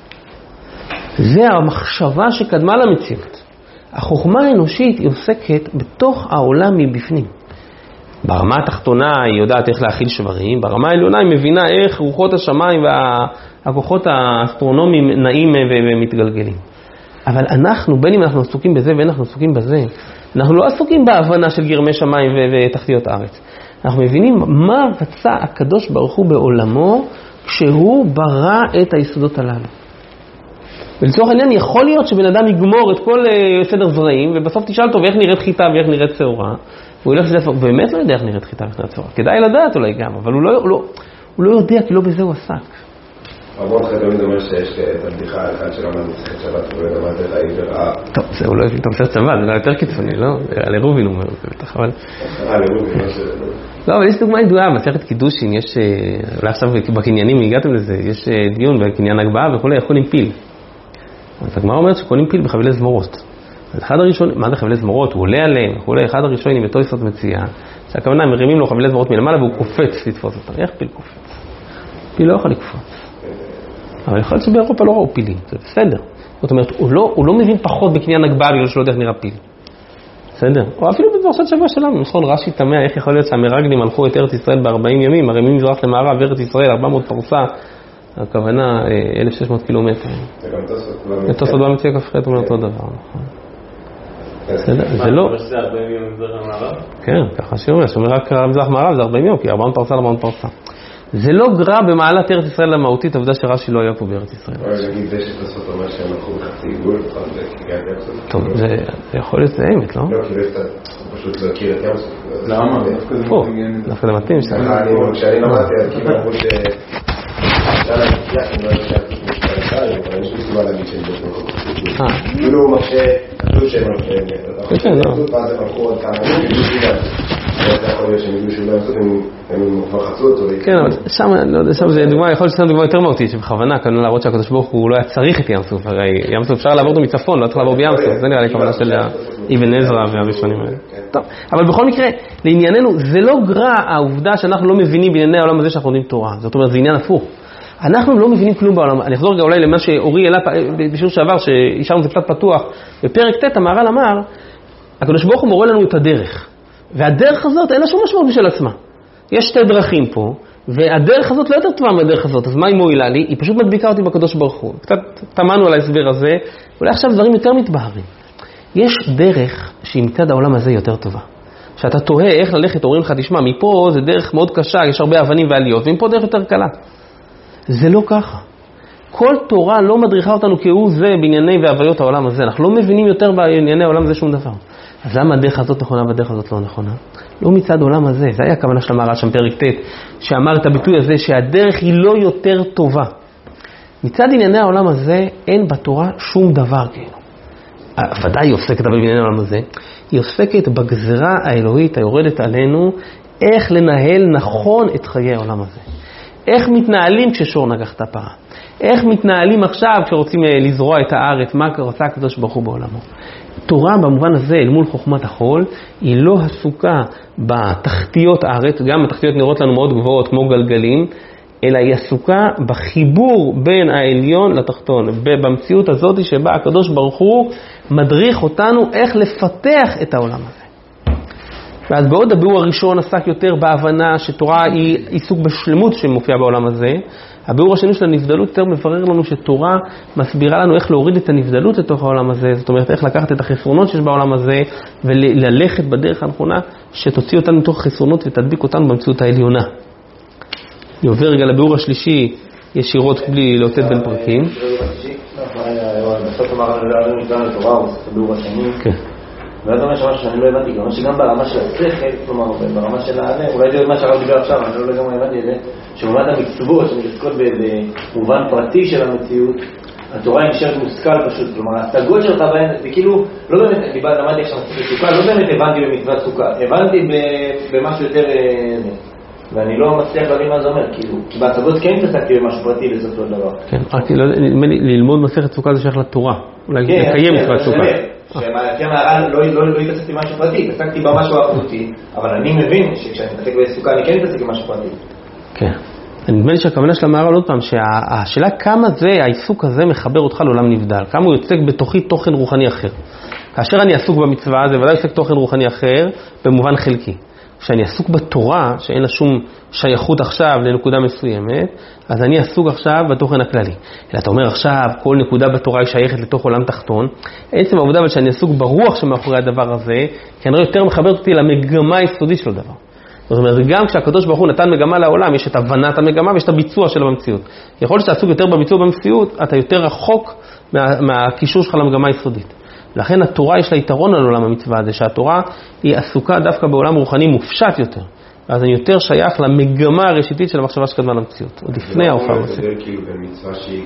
זה המחשבה שקדמה למציאות. החוכמה האנושית היא עוסקת בתוך העולם מבפנים. ברמה התחתונה היא יודעת איך להכיל שברים, ברמה העליונה היא מבינה איך רוחות השמיים והכוחות האסטרונומיים נעים ומתגלגלים. אבל אנחנו, בין אם אנחנו עסוקים בזה ואין אנחנו עסוקים בזה, אנחנו לא עסוקים בהבנה של גרמי שמיים ותחתיות הארץ. אנחנו מבינים מה רצה הקדוש ברוך הוא בעולמו כשהוא ברא את היסודות הללו. ולצורך העניין יכול להיות שבן אדם יגמור את כל סדר זרעים, ובסוף תשאל אותו ואיך נראית חיטה ואיך נראית שעורה, והוא ילך לזה, הוא באמת לא יודע איך נראית חיטה ואיך נראית שעורה. כדאי לדעת אולי גם, אבל הוא לא, הוא לא, הוא לא יודע כי לא בזה הוא עסק. רבות חייבים אומר שיש את הבדיחה האחד שלמד מסכת שבת, הוא למד את העבר רעה. טוב, זה הוא לא הביא את המסכת שבת, זה לא יותר קיצוני, לא? על רובין הוא אומר, בטח, אבל... על רובין, לא ש... לא, אבל יש דוגמה ידועה, מסכת קידושין, יש, אולי עכשיו בקניינים הגעתם לזה, יש דיון בקניין הגבהה וכולי, איך קונים פיל. אז הגמרא אומרת שקונים פיל בחבילי זמורות. אז אחד הראשונים, מה זה חבילי זמורות? הוא עולה עליהם, וכולי, אחד הראשונים בתויסות מציאה, שהכוונה הם מרימים לו חבילי זמורות מלמעלה והוא קופץ לתפוס אותם. איך פיל קופץ? פיל לא יכול לקפוץ. אבל יכול להיות שבאירופה לא ראו פילים, זה בסדר. זאת אומרת, הוא לא, הוא לא מבין פחות בקניין הגבהה בגלל שלא יודע איך נראה פיל. בסדר? או אפילו בפרשת שבוע שלנו, נכון, רש"י תמה, איך יכול להיות שהמרגלים הלכו את ארץ ישראל ב-ארבעים ימים, הרי ממזרח למערב, ארץ ישראל, ארבע מאות פרסה, הכוונה אלף ושש מאות קילומטר. זה גם תוספות. תוספות במציאה כ"ח אומר אותו דבר, נכון. זה לא... מה שזה ארבעים יום במזרח למערב? כן, ככה שאומר, שאומר רק מזרח מערב זה ארבעים יום, כי ארבע מאות פרסה לארבע מאות פרסה. זה לא גרע במעלת ארץ ישראל המהותית, העובדה שרש"י לא היה פה בארץ ישראל. אבל נגיד זה שתוספות אומר שהם הלכו בחצי עיגול, נכון, זה קריאת ים סוף. טוב, זה יכול להיות זה אמת, לא? לא, כאילו אתה פשוט לא הכיר את ים סוף. למה? דווקא זה מתאים. כשאני למדתי, אז כאילו אמרו ש... אפשר להגיע, אני לא יודע שאתה משתלטה, אבל יש לי סיבה להגיד שהם בכל כך. כאילו הוא מקשה, כתוב שהם הלכו, ואז הם הלכו עוד כמה, זה יכול להיות שהם ידעו שהם לא יעשו, הם כבר חצו אותו. כן, אבל שם, לא יודע, שם זה דוגמה, יכול להיות שזו דוגמה יותר מהותית, שבכוונה, כאן להראות שהקדוש ברוך הוא לא היה צריך את ים סוף, הרי ים סוף אפשר לעבור אותו מצפון, לא צריך לעבור בים סוף, זה נראה לי כוונה של אבן עזרא והראשונים האלה. טוב, אבל בכל מקרה, לענייננו, זה לא גרע העובדה שאנחנו לא מבינים בענייני העולם הזה שאנחנו לומדים תורה, זאת אומרת, זה עניין הפוך. אנחנו לא מבינים כלום בעולם. אני אחזור רגע אולי למה שאורי העלה בשיעור שעבר, שהשארנו זה קצת פתוח. בפרק ט' המהר"ל אמר, הקדוש ברוך הוא מורה לנו את הדרך. והדרך הזאת אין לה שום משמעות בשביל עצמה. יש שתי דרכים פה, והדרך הזאת לא יותר טובה מהדרך הזאת. אז מה היא מועילה לי? היא פשוט מדביקה אותי בקדוש ברוך הוא. קצת תמנו על ההסבר הזה, אולי עכשיו דברים יותר מתבהרים. יש דרך שהיא מצד העולם הזה יותר טובה. שאתה תוהה איך ללכת, אומרים לך, תשמע, מפה זה דרך מאוד קשה, יש הרבה אבנים ועליות, ומפה דרך יותר קלה. זה לא ככה. כל תורה לא מדריכה אותנו כהוא זה בענייני והוויות העולם הזה. אנחנו לא מבינים יותר בענייני העולם הזה שום דבר. אז למה הדרך הזאת נכונה והדרך הזאת לא נכונה? לא מצד העולם הזה. זה היה הכוונה של המהר"ל שם פרק ט' שאמר את הביטוי הזה שהדרך היא לא יותר טובה. מצד ענייני העולם הזה אין בתורה שום דבר כאילו. ודאי היא עוסקת אבל בענייני העולם הזה. היא עוסקת בגזרה האלוהית היורדת עלינו איך לנהל נכון את חיי העולם הזה. איך מתנהלים כששור נגח את הפרה? איך מתנהלים עכשיו כשרוצים לזרוע את הארץ? מה רוצה הקדוש ברוך הוא בעולמו? תורה במובן הזה, אל מול חוכמת החול, היא לא עסוקה בתחתיות הארץ, גם התחתיות נראות לנו מאוד גבוהות כמו גלגלים, אלא היא עסוקה בחיבור בין העליון לתחתון, במציאות הזאת שבה הקדוש ברוך הוא מדריך אותנו איך לפתח את העולם הזה. ואז בעוד הביאור הראשון עסק יותר בהבנה שתורה היא עיסוק בשלמות שמופיע בעולם הזה, הביאור השני של הנבדלות יותר מברר לנו שתורה מסבירה לנו איך להוריד את הנבדלות לתוך העולם הזה, זאת אומרת איך לקחת את החסרונות שיש בעולם הזה וללכת בדרך הנכונה שתוציא אותנו מתוך החסרונות ותדביק אותנו במציאות העליונה. אני עובר רגע לביאור השלישי ישירות בלי להוצאת בין פרקים. בסוף אמר לנו נקרא לתורה, הוא עושה את הביאור השני. כן. ואז אומר שמשהו שאני לא הבנתי, כלומר שגם ברמה של השכל, כלומר ברמה של העלה, אולי זה מה שהרב דיבר עכשיו, אני לא לגמרי הבנתי את זה, שבאמת המצוות שמתעסקות באיזה מובן פרטי של המציאות, התורה היא נשארת מושכל פשוט, כלומר ההשגות שלך בהן, זה כאילו, לא באמת, למדתי עכשיו מצוות סוכה, לא באמת הבנתי במצוות סוכה, הבנתי במשהו יותר, ואני לא מצליח להבין מה זה אומר, כאילו, כי בהשגות כן התעסקתי במשהו פרטי לזאת עוד דבר. כן, רק ללמוד מסכת סוכה זה שייך לתורה, אולי לקיים מצוות סוכה. שלפי המהר"ל לא התעסקתי במשהו פרטי, התעסקתי במשהו האחרותי, אבל אני מבין שכשאני מתעסק בסוכה אני כן מתעסק במשהו פרטי. כן. נדמה לי שהכוונה של המהר"ל עוד פעם, שהשאלה כמה זה, העיסוק הזה מחבר אותך לעולם נבדל, כמה הוא יוצק בתוכי תוכן רוחני אחר. כאשר אני עסוק במצווה, זה ודאי יוצק תוכן רוחני אחר במובן חלקי. כשאני עסוק בתורה, שאין לה שום שייכות עכשיו לנקודה מסוימת, אז אני עסוק עכשיו בתוכן הכללי. אלא אתה אומר עכשיו, כל נקודה בתורה היא שייכת לתוך עולם תחתון. עצם העובדה אבל שאני עסוק ברוח שמאחורי הדבר הזה, כנראה יותר מחבר אותי למגמה היסודית של הדבר. זאת אומרת, גם כשהקדוש ברוך הוא נתן מגמה לעולם, יש את הבנת המגמה ויש את הביצוע שלה במציאות. יכול להיות שאתה עסוק יותר בביצוע במציאות, אתה יותר רחוק מה, מהקישור שלך למגמה היסודית. לכן התורה יש לה יתרון על עולם המצווה הזה, שהתורה היא עסוקה דווקא בעולם רוחני מופשט יותר. אז אני יותר שייך למגמה הראשיתית של המחשבה שקדמה למציאות, עוד לפני ההופעה. זה לא מדבר כאילו במצווה שהיא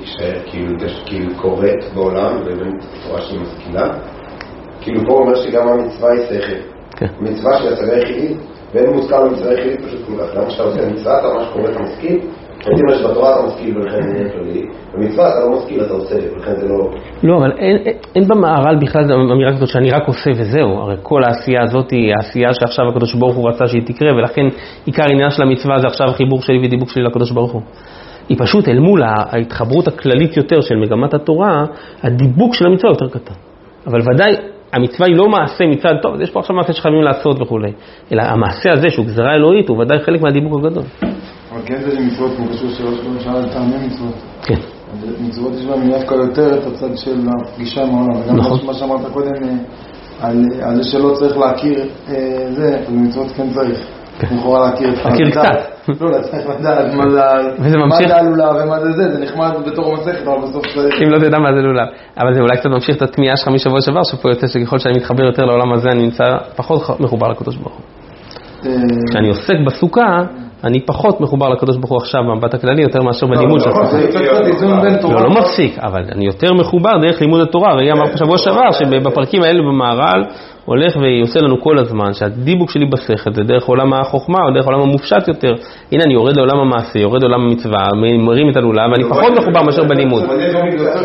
כאילו קורית בעולם, ובין תורה שהיא משכילה. כאילו פה אומר שגם המצווה היא שכל. מצווה של השגה יחידית, ואין מושכל במצווה יחידית פשוט כולה. למה שאתה עושה מצווה, אתה ממש קורא את המשכיל, הייתי אומר שבתורה אתה משכיל ולכן זה נהיה כללי, במצווה אתה לא משכיל, אתה עושה, ולכן זה לא... לא, אבל אין, אין במהר"ל בכלל זו אמירה כזאת שאני רק עושה וזהו, הרי כל העשייה הזאת היא העשייה שעכשיו הקדוש ברוך הוא רצה שהיא תקרה, ולכן עיקר העניין של המצווה זה עכשיו החיבור שלי ודיבוק שלי לקדוש ברוך הוא. היא פשוט אל מול ההתחברות הכללית יותר של מגמת התורה, הדיבוק של המצווה יותר קטן. אבל ודאי, המצווה היא לא מעשה מצד, טוב, יש פה עכשיו מעשה שחייבים לעשות וכו'. אלא המעשה הזה שהוא גזרה אלוהית הוא ודאי חלק מהדיבוק הגדול. אבל כן זה מצוות, כמו קשור שלוש למשל, טעמי מצוות. כן. מצוות יש בהם דווקא יותר את הצד של הפגישה עם העולם. וגם נכון. מה שאמרת קודם, על, על זה שלא צריך להכיר זה, אז מצוות כן צריך. כן. לכאורה להכיר את להכיר קצת. לא, לא צריך לדעת מה זה הלולב ומה זה זה, זה נחמד בתור מסכת, אבל בסוף צריך... אם לא תדע מה זה לולב. אבל זה אולי קצת ממשיך את התמיהה שלך משבוע שעבר, שפה יוצא שככל שאני מתחבר יותר לעולם הזה, אני נמצא פחות מחובר לקדוש ברוך הוא. כשאני עוסק בסוכה, אני פחות מחובר לקדוש ברוך הוא עכשיו במבט הכללי יותר מאשר בלימוד של הסוכה. לא, לא מפסיק, אבל אני יותר מחובר דרך לימוד התורה. הרי אמר בשבוע שעבר שבפרקים האלה במהר"ל הולך ועושה לנו כל הזמן שהדיבוק שלי בשכל זה דרך עולם החוכמה או דרך עולם המופשט יותר. הנה אני יורד לעולם המעשה, יורד לעולם המצווה, מרים את הלולה ואני פחות מחובר מאשר בלימוד. זה לא מתקצת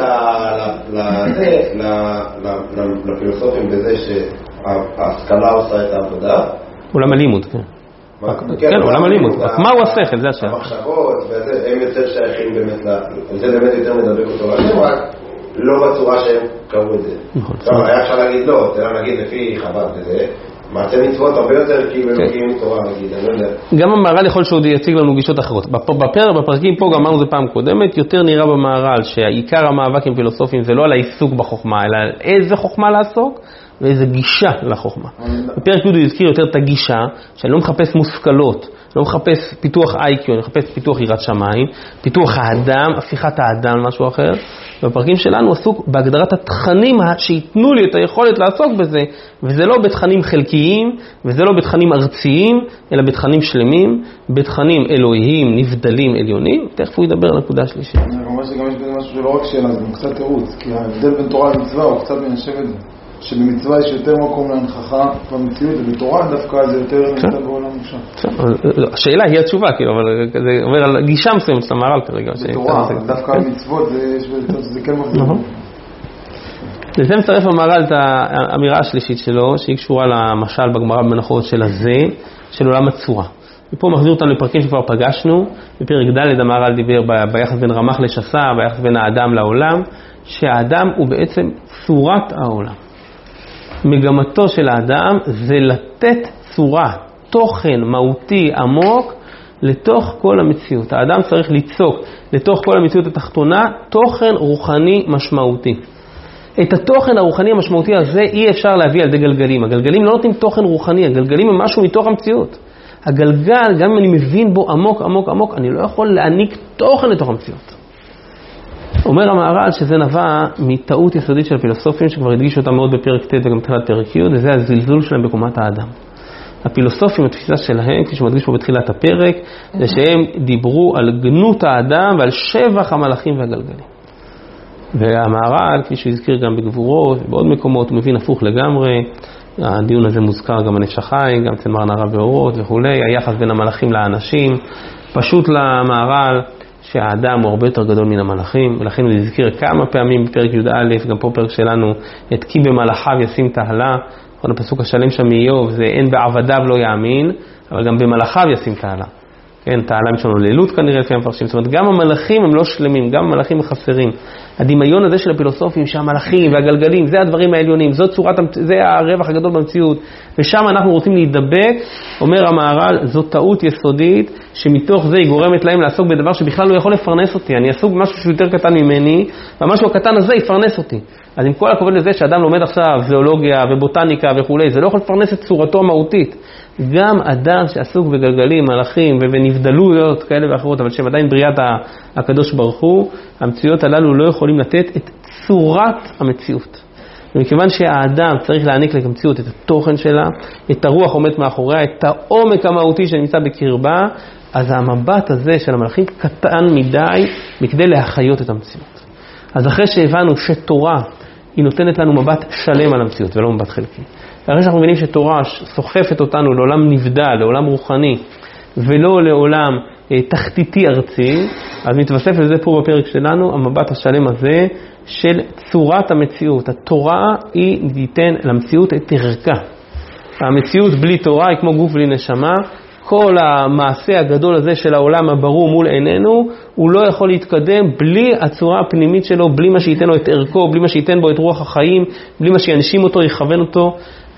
לפילוסופים בזה שההשכלה עושה את העבודה. עולם הלימוד, כן. כן, עולם הלימוד. מה הוא השכל? זה השאלה. המחשבות, הם יותר שייכים באמת, זה באמת יותר מדבק אותו לשם, רק לא בצורה שהם קראו את זה. נכון. היה אפשר להגיד לא, תראה נגיד לפי חב"ד וזה, מעשה מצוות הרבה יותר כאילו אלוקים תורה, נגיד, אני לא יודע. גם המהר"ל יכול שהוא יציג לנו גישות אחרות. בפרקים פה, גם אמרנו זה פעם קודמת, יותר נראה במהר"ל שהעיקר המאבק עם פילוסופים זה לא על העיסוק בחוכמה, אלא על איזה חוכמה לעסוק, ואיזה גישה לחוכמה. בפרק י' הוא יזכיר יותר את הגישה, שאני לא מחפש מושכלות, לא מחפש פיתוח איי-קיו, אני מחפש פיתוח יראת שמיים, פיתוח האדם, הפיכת האדם, משהו אחר. ובפרקים שלנו עסוק בהגדרת התכנים שיתנו לי את היכולת לעסוק בזה, וזה לא בתכנים חלקיים, וזה לא בתכנים ארציים, אלא בתכנים שלמים, בתכנים אלוהיים, נבדלים, עליונים. תכף הוא ידבר על הנקודה השלישית. אני אומר שגם יש בזה משהו שלא רק שאלה, זה קצת תירוץ, כי ההבדל בין תורה למצווה הוא קצת מיישב את זה. שבמצווה יש יותר מקום להנכחה במציאות, ובתורה דווקא זה יותר נמצא בעולם מושע. השאלה היא התשובה, אבל זה אומר על גישה מסוימת של המהר"ל כרגע. בתורה, דווקא המצוות זה כן מבדיל. לזה מצטרף המהר"ל את האמירה השלישית שלו, שהיא קשורה למשל בגמרא במנחות של הזה, של עולם הצורה. ופה מחזיר אותנו לפרקים שכבר פגשנו, בפרק ד' המהר"ל דיבר ביחס בין רמ"ח לשס"ה, ביחס בין האדם לעולם, שהאדם הוא בעצם צורת העולם. מגמתו של האדם זה לתת צורה, תוכן מהותי עמוק לתוך כל המציאות. האדם צריך ליצוק לתוך כל המציאות התחתונה תוכן רוחני משמעותי. את התוכן הרוחני המשמעותי הזה אי אפשר להביא על ידי גלגלים. הגלגלים לא נותנים תוכן רוחני, הגלגלים הם משהו מתוך המציאות. הגלגל, גם אם אני מבין בו עמוק עמוק עמוק, אני לא יכול להעניק תוכן לתוך המציאות. אומר המהר"ל שזה נבע מטעות יסודית של הפילוסופים שכבר הדגישו אותה מאוד בפרק ט' וגם בתחילת פרק י', וזה הזלזול שלהם בקומת האדם. הפילוסופים, התפיסה שלהם, כפי שמדגיש פה בתחילת הפרק, זה שהם דיברו על גנות האדם ועל שבח המלאכים והגלגלים. והמהר"ל, כפי שהזכיר גם בגבורות ובעוד מקומות, הוא מבין הפוך לגמרי. הדיון הזה מוזכר גם בנפש החיים, גם אצל מרן הרב באורות וכו', היחס בין המלאכים לאנשים. פשוט למהר"ל שהאדם הוא הרבה יותר גדול מן המלאכים, ולכן הוא הזכיר כמה פעמים בפרק י"א, גם פה פרק שלנו, את כי במלאכיו ישים תהלה. נכון, הפסוק השלם שם מאיוב זה אין בעבדיו לא יאמין, אבל גם במלאכיו ישים תהלה. כן, תהלה משון לילות כנראה לפי המפרשים. זאת אומרת, גם המלאכים הם לא שלמים, גם המלאכים חסרים. הדמיון הזה של הפילוסופים שהמלאכים והגלגלים, זה הדברים העליונים, זאת צורת, זה הרווח הגדול במציאות, ושם אנחנו רוצים להידבק. אומר המהר"ל, זו טעות יסודית, שמתוך זה היא גורמת להם לעסוק בדבר שבכלל לא יכול לפרנס אותי. אני אעסוק במשהו שהוא יותר קטן ממני, והמשהו הקטן הזה יפרנס אותי. אז עם כל הכבוד לזה שאדם לומד עכשיו זואולוגיה ובוטניקה וכו', זה לא יכול לפרנס את צורתו המהותית. גם אדם שעסוק בגלגלים, מלאכים ונבדלויות כאלה ואחרות, אבל שהם עדיין בריאת הקדוש ברוך הוא, המציאות הללו לא יכולים לתת את צורת המציאות. ומכיוון שהאדם צריך להעניק למציאות את התוכן שלה, את הרוח עומד מאחוריה, את העומק המהותי שנמצא בקרבה, אז המבט הזה של המלאכים קטן מדי מכדי להחיות את המציאות. אז אחרי שהבנו שתורה היא נותנת לנו מבט שלם על המציאות ולא מבט חלקי, אחרי שאנחנו מבינים שתורה סוחפת אותנו לעולם נבדל, לעולם רוחני, ולא לעולם אה, תחתיתי ארצי, אז מתווסף לזה פה בפרק שלנו, המבט השלם הזה של צורת המציאות. התורה היא תיתן למציאות את ערכה. המציאות בלי תורה היא כמו גוף בלי נשמה. כל המעשה הגדול הזה של העולם הברור מול עינינו, הוא לא יכול להתקדם בלי הצורה הפנימית שלו, בלי מה שייתן לו את ערכו, בלי מה שייתן בו את רוח החיים, בלי מה שינשים אותו, יכוון אותו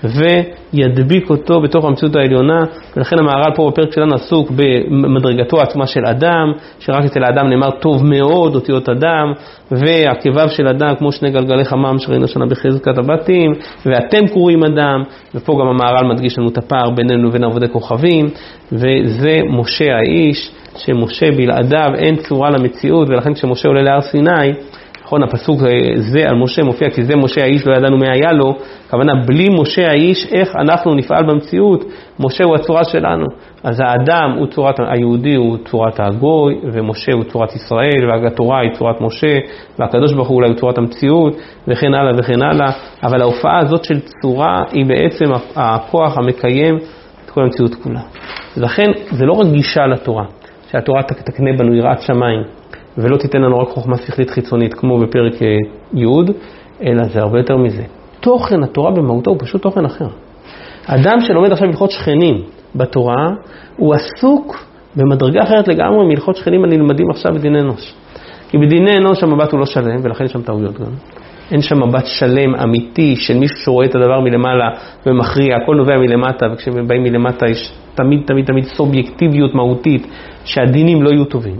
וידביק אותו בתוך המציאות העליונה. ולכן המהר"ל פה בפרק שלנו עסוק במדרגתו העצמה של אדם, שרק אצל האדם נאמר טוב מאוד, אותיות אדם, והכבב של אדם כמו שני גלגלי חמם שראינו שנה בחזקת הבתים, ואתם קוראים אדם, ופה גם המהר"ל מדגיש לנו את הפער בינינו לבין עבודי כוכבים, וזה משה האיש, שמשה בלעדיו אין צורה למציאות, ולכן כשמשה עולה להר סיני, נכון, הפסוק זה על משה מופיע, כי זה משה האיש, לא ידענו מה היה לו, כוונה בלי משה האיש, איך אנחנו נפעל במציאות. משה הוא הצורה שלנו. אז האדם הוא צורת, היהודי הוא צורת הגוי, ומשה הוא צורת ישראל, והתורה היא צורת משה, והקדוש ברוך הוא אולי הוא צורת המציאות, וכן הלאה וכן הלאה. אבל ההופעה הזאת של צורה היא בעצם הכוח המקיים את כל המציאות כולה. לכן זה לא רק גישה לתורה, שהתורה תקנה בנו יראת שמיים, ולא תיתן לנו רק חוכמה שכלית חיצונית כמו בפרק י', אלא זה הרבה יותר מזה. תוכן התורה במהותו הוא פשוט תוכן אחר. אדם שלומד עכשיו הלכות שכנים בתורה, הוא עסוק במדרגה אחרת לגמרי מהלכות שכנים הנלמדים עכשיו בדיני אנוש. כי בדיני אנוש המבט הוא לא שלם, ולכן יש שם טעויות גם. אין שם מבט שלם, אמיתי, של מישהו שרואה את הדבר מלמעלה ומכריע, הכל נובע מלמטה, וכשבאים מלמטה יש תמיד תמיד תמיד סובייקטיביות מהותית, שהדינים לא יהיו טובים.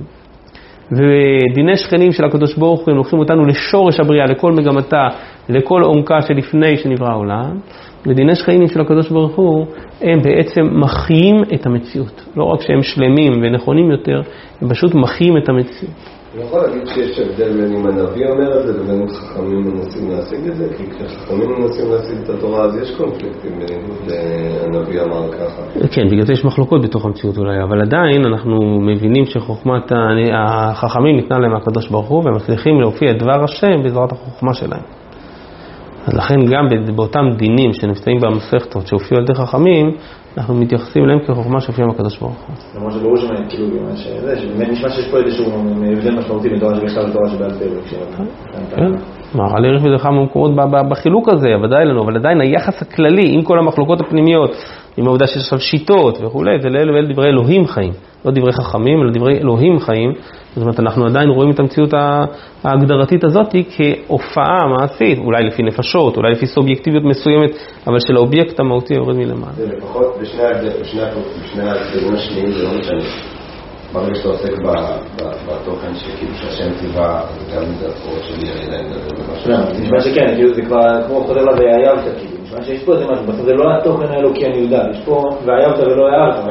ודיני שכנים של הקדוש ברוך הוא, הם לוקחים אותנו לשורש הבריאה, לכל מגמתה, לכל עומקה שלפני שנברא העולם. ודיני שכנים של הקדוש ברוך הוא, הם בעצם מחיים את המציאות. לא רק שהם שלמים ונכונים יותר, הם פשוט מחיים את המציאות. אני יכול להגיד שיש הבדל בין אם הנביא אומר את זה ובין אם חכמים מנסים להשיג את זה, כי כשחכמים מנסים להשיג את התורה אז יש קונפליקטים בניגוד הנביא אמר ככה. כן, בגלל זה יש מחלוקות בתוך המציאות אולי, אבל עדיין אנחנו מבינים שחוכמת החכמים ניתנה להם הקדוש ברוך הוא, והם מצליחים להופיע את דבר השם בעזרת החוכמה שלהם. אז לכן גם באותם דינים שנמצאים במסכתות שהופיעו על ידי חכמים, אנחנו מתייחסים אליהם כחוכמה שהופיעה מהקדוש ברוך הוא. למרות שברור שמה, כאילו, שזה, שבאמת נשמע שיש פה איזשהו הבדל משמעותי מתורה שבכתב לתורה שבעל פה. כן, מעל ערך ודרכה ממקומות בחילוק הזה, ודאי לנו, אבל עדיין היחס הכללי עם כל המחלוקות הפנימיות, עם העובדה שיש עכשיו שיטות וכו', זה לאלה ואלה דברי אלוהים חיים. לא דברי חכמים, אלא דברי אלוהים חיים. זאת אומרת, אנחנו עדיין רואים את המציאות ההגדרתית הזאת כהופעה מעשית, אולי לפי נפשות, אולי לפי סובייקטיביות מסוימת, אבל של האובייקט המהותי יורד מלמעלה. זה לפחות בשני הצדדים השניים זה לא משנה. ברגע שאתה עוסק בתוכן שכאילו שהשם ציווה, גם זה הצורות שלי, אני עדיין מדבר. נשמע שכן, כאילו זה כבר כמו חוזר לה והעייבת, כאילו. נשמע שיש פה איזה משהו, בסוף זה לא התוכן האלוקי אני יודע, יש פה והעייבת ולא העייבת.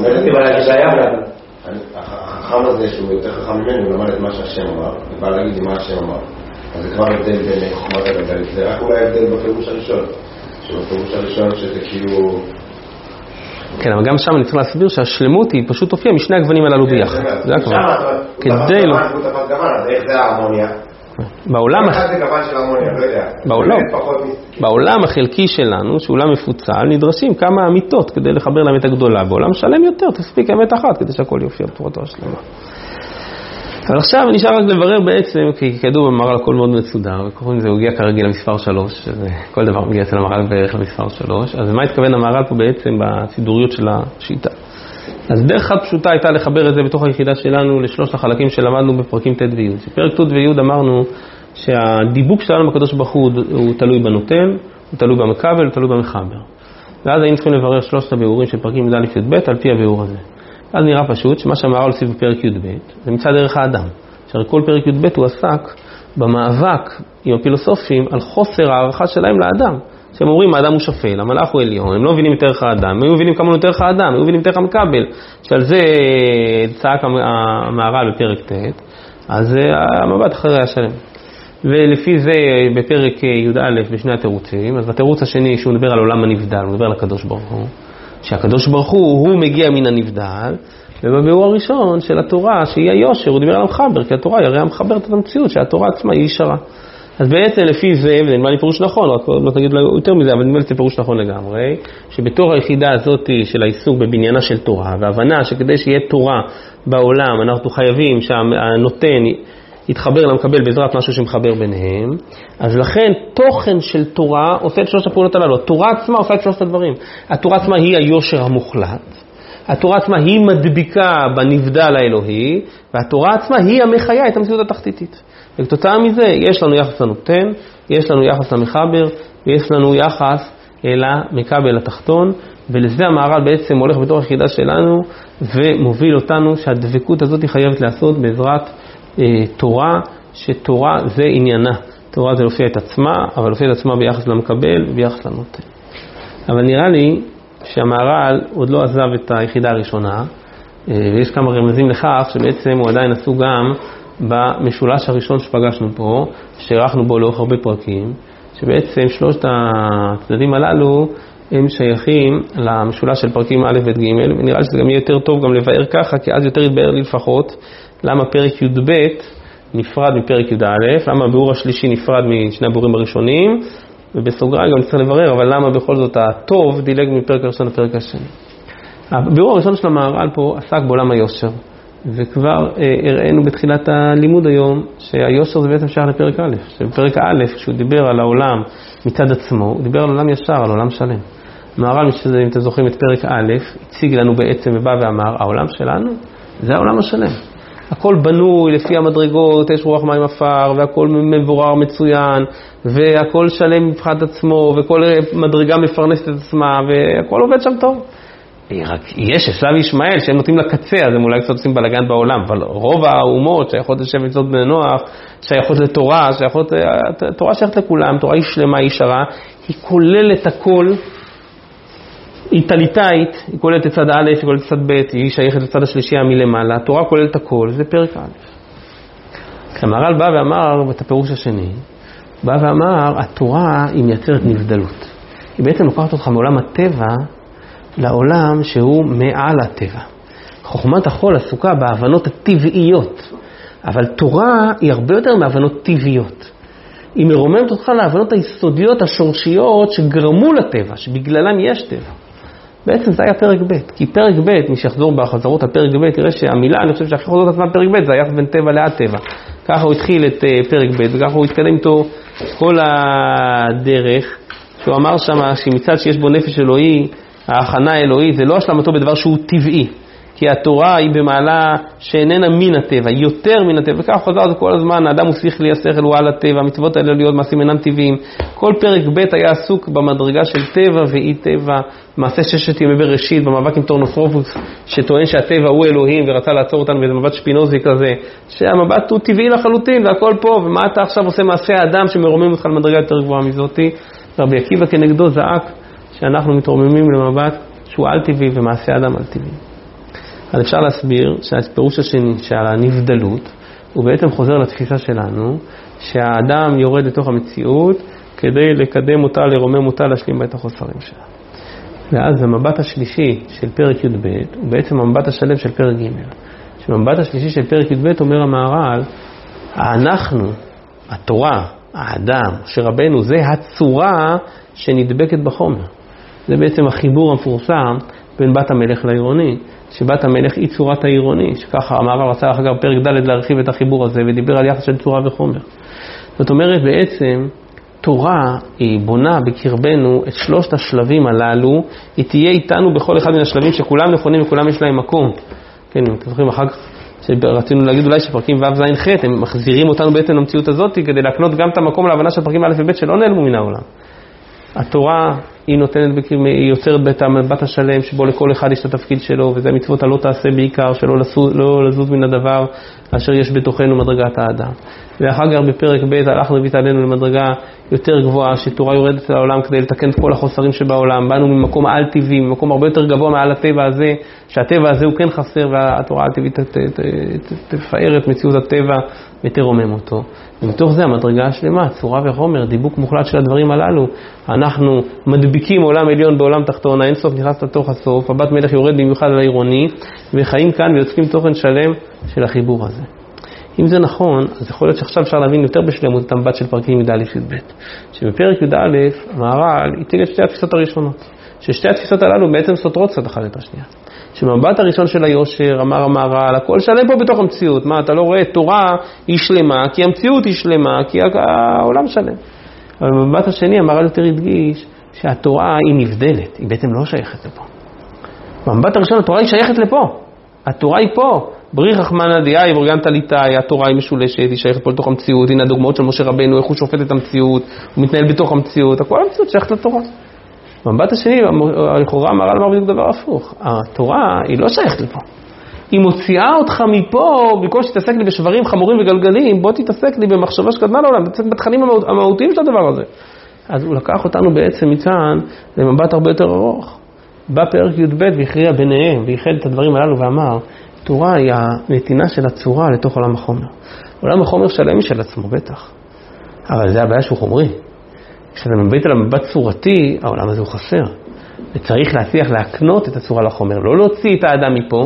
החכם הזה שהוא יותר חכם ממנו, הוא למד את מה שהשם אמר, ובא להגיד לי מה השם אמר. אז זה כבר הבדל בין חוכמת הגלגלית, זה רק אולי הבדל בפירוש הראשון. שבפירוש הראשון שזה כאילו... כן, אבל גם שם אני צריך להסביר שהשלמות היא פשוט הופיעה משני הגוונים הללו ביחד. זה הכל. כדי לא... איך זה ההרמוניה? בעולם... איך זה גוון של ההרמוניה? לא יודע. בעולם החלקי שלנו, שהוא עולם מפוצל, נדרשים כמה אמיתות כדי לחבר לאמת הגדולה. בעולם שלם יותר, תספיק אמת אחת כדי שהכל יופיע בתורתו השלמה. אבל עכשיו נשאר רק לברר בעצם, כי כדור במהר"ל הכל מאוד מסודר, וקוראים לזה, הוא הגיע כרגיל למספר שלוש, כל דבר מגיע אצל המהר"ל בערך למספר שלוש, אז מה התכוון המהר"ל פה בעצם בסידוריות של השיטה? אז דרך אחת פשוטה הייתה לחבר את זה בתוך היחידה שלנו לשלושת החלקים שלמדנו בפרקים ט' וי'. בפרק ט' וי' אמרנו שהדיבוק שלנו בקדוש ברוך הוא הוא תלוי בנותן, הוא תלוי במקבל, הוא תלוי במחבר. ואז היינו צריכים לברר שלושת הביאורים של פרקים י' א' י' ב' על פי הביאור הזה. אז נראה פשוט שמה שהמהר"ל הוסיף בפרק י' ב' זה מצד דרך האדם. שהרי כל פרק י' ב' הוא עסק במאבק עם הפילוסופים על חוסר הערכה שלהם לאדם. שהם אומרים, האדם הוא שפל, המלאך הוא עליון, הם לא מבינים את ערך האדם, הם מבינים כמה הוא את ערך האדם, הם מבינים את ערך המקבל. שעל זה צעק המהר"ל בפרק ט', אז המבט אחרי היה שלם. ולפי זה בפרק י' בשני התירוצים, אז בתירוץ השני שהוא מדבר על עולם הנבדל, הוא מדבר על הקדוש ברוך הוא, שהקדוש ברוך הוא, הוא מגיע מן הנבדל, ובביאור הראשון של התורה, שהיא היושר, הוא דיבר על המחבר, כי התורה היא הרי המחברת את המציאות, שהתורה עצמה היא ישרה. אז בעצם לפי זה, ונדמה לי פירוש נכון, רק לא תגיד לו יותר מזה, אבל נדמה לי פירוש נכון לגמרי, שבתור היחידה הזאת של העיסוק בבניינה של תורה, והבנה שכדי שיהיה תורה בעולם, אנחנו חייבים שהנותן יתחבר למקבל בעזרת משהו שמחבר ביניהם, אז לכן תוכן של תורה עושה את שלושת הפעולות הללו. התורה עצמה עושה את שלושת הדברים. התורה עצמה היא היושר המוחלט, התורה עצמה היא מדביקה בנבדל האלוהי, והתורה עצמה היא המחיה את המציאות התחתיתית. וכתוצאה מזה יש לנו יחס לנותן, יש לנו יחס למחבר, ויש לנו יחס למקבל התחתון, ולזה המהר"ל בעצם הולך בתור היחידה שלנו, ומוביל אותנו שהדבקות הזאת היא חייבת לעשות בעזרת אה, תורה, שתורה זה עניינה. תורה זה להופיע את עצמה, אבל להופיע את עצמה ביחס למקבל וביחס לנותן. אבל נראה לי שהמהר"ל עוד לא עזב את היחידה הראשונה, ויש כמה רמזים לכך שבעצם הוא עדיין עשו גם במשולש הראשון שפגשנו פה, שערכנו בו לאורך הרבה פרקים, שבעצם שלושת הצדדים הללו הם שייכים למשולש של פרקים א' ב' ג', ונראה לי שזה גם יהיה יותר טוב גם לבאר ככה, כי אז יותר יתבאר לי לפחות למה פרק י' ב' נפרד מפרק י' א', למה הביאור השלישי נפרד משני הביאורים הראשונים, ובסוגריים גם נצטרך לברר, אבל למה בכל זאת הטוב דילג מפרק הראשון לפרק השני. הביאור הראשון של המהר"ל פה עסק בעולם היושר, וכבר אה, הראינו בתחילת הלימוד היום שהיושר זה בעצם שייך לפרק א', שבפרק א', כשהוא דיבר על העולם מצד עצמו, הוא דיבר על עולם ישר, על עולם שלם. המהר"ל, אם אתם זוכרים את פרק א', הציג לנו בעצם ובא ואמר, העולם שלנו זה העולם השלם. הכל בנוי לפי המדרגות, יש רוח מים עפר, והכל מבורר מצוין, והכל שלם מבחינת עצמו, וכל מדרגה מפרנסת את עצמה, והכל עובד שם טוב. רק יש שלב ישמעאל שהם נותנים לקצה, אז הם אולי קצת עושים בלגן בעולם, אבל רוב האומות שייכות לשבט מצוות בני נוח, שייכות לתורה, שייכות, תורה שייכת לכולם, תורה היא שלמה, היא ישרה, היא כוללת הכל, היא טליטאית, היא כוללת את צד א', היא כוללת את צד ב', היא שייכת לצד השלישי מלמעלה, התורה כוללת הכל, זה פרק א'. המהר"ל בא ואמר, את הפירוש השני, בא ואמר, התורה היא מייצרת נבדלות. היא בעצם לוקחת אותך מעולם הטבע לעולם שהוא מעל הטבע. חוכמת החול עסוקה בהבנות הטבעיות, אבל תורה היא הרבה יותר מהבנות טבעיות. היא מרוממת אותך להבנות היסודיות, השורשיות שגרמו לטבע, שבגללם יש טבע. בעצם זה היה פרק ב', כי פרק ב', מי שיחזור בחזרות על פרק ב', תראה שהמילה, אני חושב שהכי חוזרות עצמה פרק ב', זה היחס בין טבע לעד טבע. ככה הוא התחיל את פרק ב', וככה הוא התקדם איתו כל הדרך, שהוא אמר שם שמצד שיש בו נפש אלוהי, ההכנה האלוהית, זה לא השלמתו בדבר שהוא טבעי, כי כי התורה היא במעלה שאיננה מן הטבע, היא יותר מן הטבע, וכך חזר זה כל הזמן, האדם הוא שכלי, השכל הוא על הטבע, המצוות האלה להיות מעשים אינם טבעיים. כל פרק ב' היה עסוק במדרגה של טבע ואי טבע, מעשה ששת ימי בראשית, במאבק עם טורנופרופוס, שטוען שהטבע הוא אלוהים ורצה לעצור אותנו באיזה מבט שפינוזי כזה, שהמבט הוא טבעי לחלוטין והכל פה, ומה אתה עכשיו עושה מעשה האדם שמרומם אותך למדרגה יותר גבוהה מזאתי? רבי עקיבא כנגדו זעק שאנחנו מתרוממים למבט שהוא על טבעי ומעשה האדם על טבעי. אז אפשר להסביר שהפירוש השני שעל הנבדלות הוא בעצם חוזר לתפיסה שלנו שהאדם יורד לתוך המציאות כדי לקדם אותה, לרומם אותה, להשלים בה את החוסרים שלה. ואז המבט השלישי של פרק י"ב הוא בעצם המבט השלם של פרק ג'. שבמבט השלישי של פרק י"ב אומר המהר"ל, אנחנו, התורה, האדם, שרבנו, זה הצורה שנדבקת בחומר. זה בעצם החיבור המפורסם בין בת המלך לעירוני, שבת המלך היא צורת העירוני, שככה המהר"ל רצה אחר כך פרק ד' להרחיב את החיבור הזה ודיבר על יחס של צורה וחומר. זאת אומרת בעצם תורה היא בונה בקרבנו את שלושת השלבים הללו, היא תהיה איתנו בכל אחד מן השלבים שכולם נכונים וכולם יש להם מקום. כן, אם אתם זוכרים אחר כך שרצינו להגיד אולי שפרקים ו' ז' ח' הם מחזירים אותנו בעצם למציאות הזאת כדי להקנות גם את המקום להבנה של פרקים א' וב' שלא נעלמו מן העולם. התורה היא נותנת, היא יוצרת בית המבט השלם שבו לכל אחד יש את התפקיד שלו, וזה מצוות הלא תעשה בעיקר, שלא לזוז, לא לזוז מן הדבר אשר יש בתוכנו מדרגת האדם. ואחר כך בפרק ב' הלכנו והתעלינו למדרגה יותר גבוהה, שתורה יורדת לעולם כדי לתקן את כל החוסרים שבעולם. באנו ממקום על טבעי, ממקום הרבה יותר גבוה מעל הטבע הזה, שהטבע הזה הוא כן חסר, והתורה על טבעי תפאר את מציאות הטבע ותרומם אותו. ומתוך זה המדרגה השלמה, צורה וחומר, דיבוק מוחלט של הדברים הללו. אנחנו מדביקים עולם עליון בעולם תחתון, האינסוף נכנס לתוך הסוף, הבת מלך יורד במיוחד על העירוני, וחיים כאן ויוצקים תוכן שלם של החיבור הזה. אם זה נכון, אז יכול להיות שעכשיו אפשר להבין יותר בשלמות את המבט של פרקים י"א י"ב. שבפרק י"א המהר"ל הציג את שתי התפיסות הראשונות, ששתי התפיסות הללו בעצם סותרות קצת אחת את השנייה. שמבט הראשון של היושר, אמר המהר"ל, הכל שלם פה בתוך המציאות. מה, אתה לא רואה? תורה היא שלמה, כי המציאות היא שלמה, כי העולם שלם. אבל במבט השני המהר"ל יותר הדגיש שהתורה היא נבדלת, היא בעצם לא שייכת לפה. במבט הראשון התורה היא שייכת לפה. התורה היא פה. ברי חכמנא דאי ורגן תליטאי, התורה היא משולשת, היא שייכת פה לתוך המציאות. הנה הדוגמאות של משה רבנו, איך הוא שופט את המציאות, הוא מתנהל בתוך המציאות, הכל המציאות שייכת לתורה. במבט השני, לכאורה המהר"ל אמר בדיוק דבר הפוך. התורה היא לא שייכת לפה. היא מוציאה אותך מפה, במקום שתתעסק לי בשברים חמורים וגלגלים, בוא תתעסק לי במחשבה שקדמה לעולם, תתעסק בתכנים המהותיים של הדבר הזה. אז הוא לקח אותנו בעצם מכאן למבט הרבה יותר ארוך. בא פרק י"ב והכריע ביניהם, וייחד את הדברים הללו ואמר, תורה היא הנתינה של הצורה לתוך עולם החומר. עולם החומר שלם של עצמו בטח, אבל זה הבעיה שהוא חומרי. כשאתה מביט על המבט צורתי, העולם הזה הוא חסר. וצריך להצליח להקנות את הצורה לחומר, לא להוציא את האדם מפה,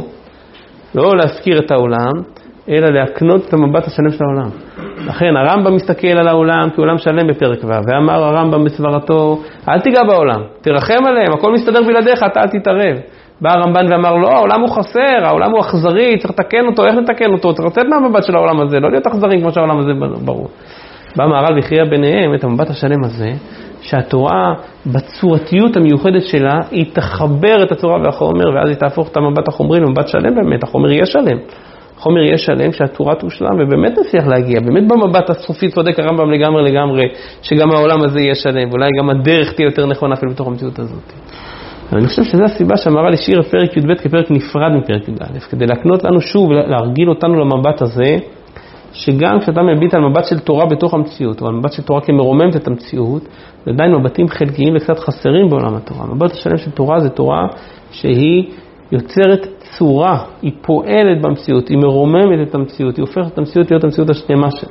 לא להזכיר את העולם, אלא להקנות את המבט השלם של העולם. לכן הרמב"ם מסתכל על העולם כעולם שלם בפרק ו', ואמר הרמב"ם בסברתו, אל תיגע בעולם, תרחם עליהם, הכל מסתדר בלעדיך, אתה אל תתערב. בא הרמב"ן ואמר, לא, העולם הוא חסר, העולם הוא אכזרי, צריך לתקן אותו, איך לתקן אותו? צריך לצאת מהמבט של העולם הזה, לא להיות אכזרי כמו שהעולם הזה ברור. בא מהר"ל והכריע ביניהם את המבט השלם הזה, שהתורה בצורתיות המיוחדת שלה, היא תחבר את הצורה והחומר, ואז היא תהפוך את המבט החומרי למבט שלם באמת, החומר יהיה שלם. החומר יהיה שלם שהתורה תושלם, ובאמת נצליח להגיע, באמת במבט הסופי צודק הרמב"ם לגמרי לגמרי, שגם העולם הזה יהיה שלם, ואולי גם הדרך תהיה יותר נכונה אפילו בתוך המציאות הזאת. אבל אני חושב שזו הסיבה שהמהר"ל השאיר את פרק י"ב כפרק נפרד מפרק י"א, כדי להקנות לנו שוב, להרגיל אותנו למבט הזה, שגם כשאתה מביט על מבט של תורה בתוך המציאות, או על מבט של תורה כמרוממת את המציאות, זה עדיין מבטים חלקיים וקצת חסרים בעולם התורה. המבט השלם של תורה זה תורה שהיא יוצרת צורה, היא פועלת במציאות, היא מרוממת את המציאות, היא הופכת את המציאות להיות המציאות השלמה שלה.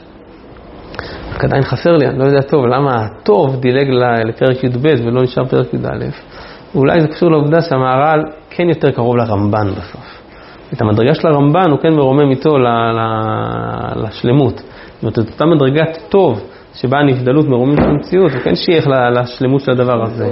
רק עדיין חסר לי, אני לא יודע טוב, למה הטוב דילג לפרק י"ב ולא נשאר פרק י"א. אולי זה קשור לעובדה שהמהר"ל כן יותר קרוב לרמב"ן בסוף. את המדרגה של הרמב"ן הוא כן מרומם איתו ל- ל- לשלמות. זאת אומרת, את אותה מדרגת טוב שבה הנבדלות מרוממת את המציאות, הוא כן שייך לשלמות של הדבר הזה.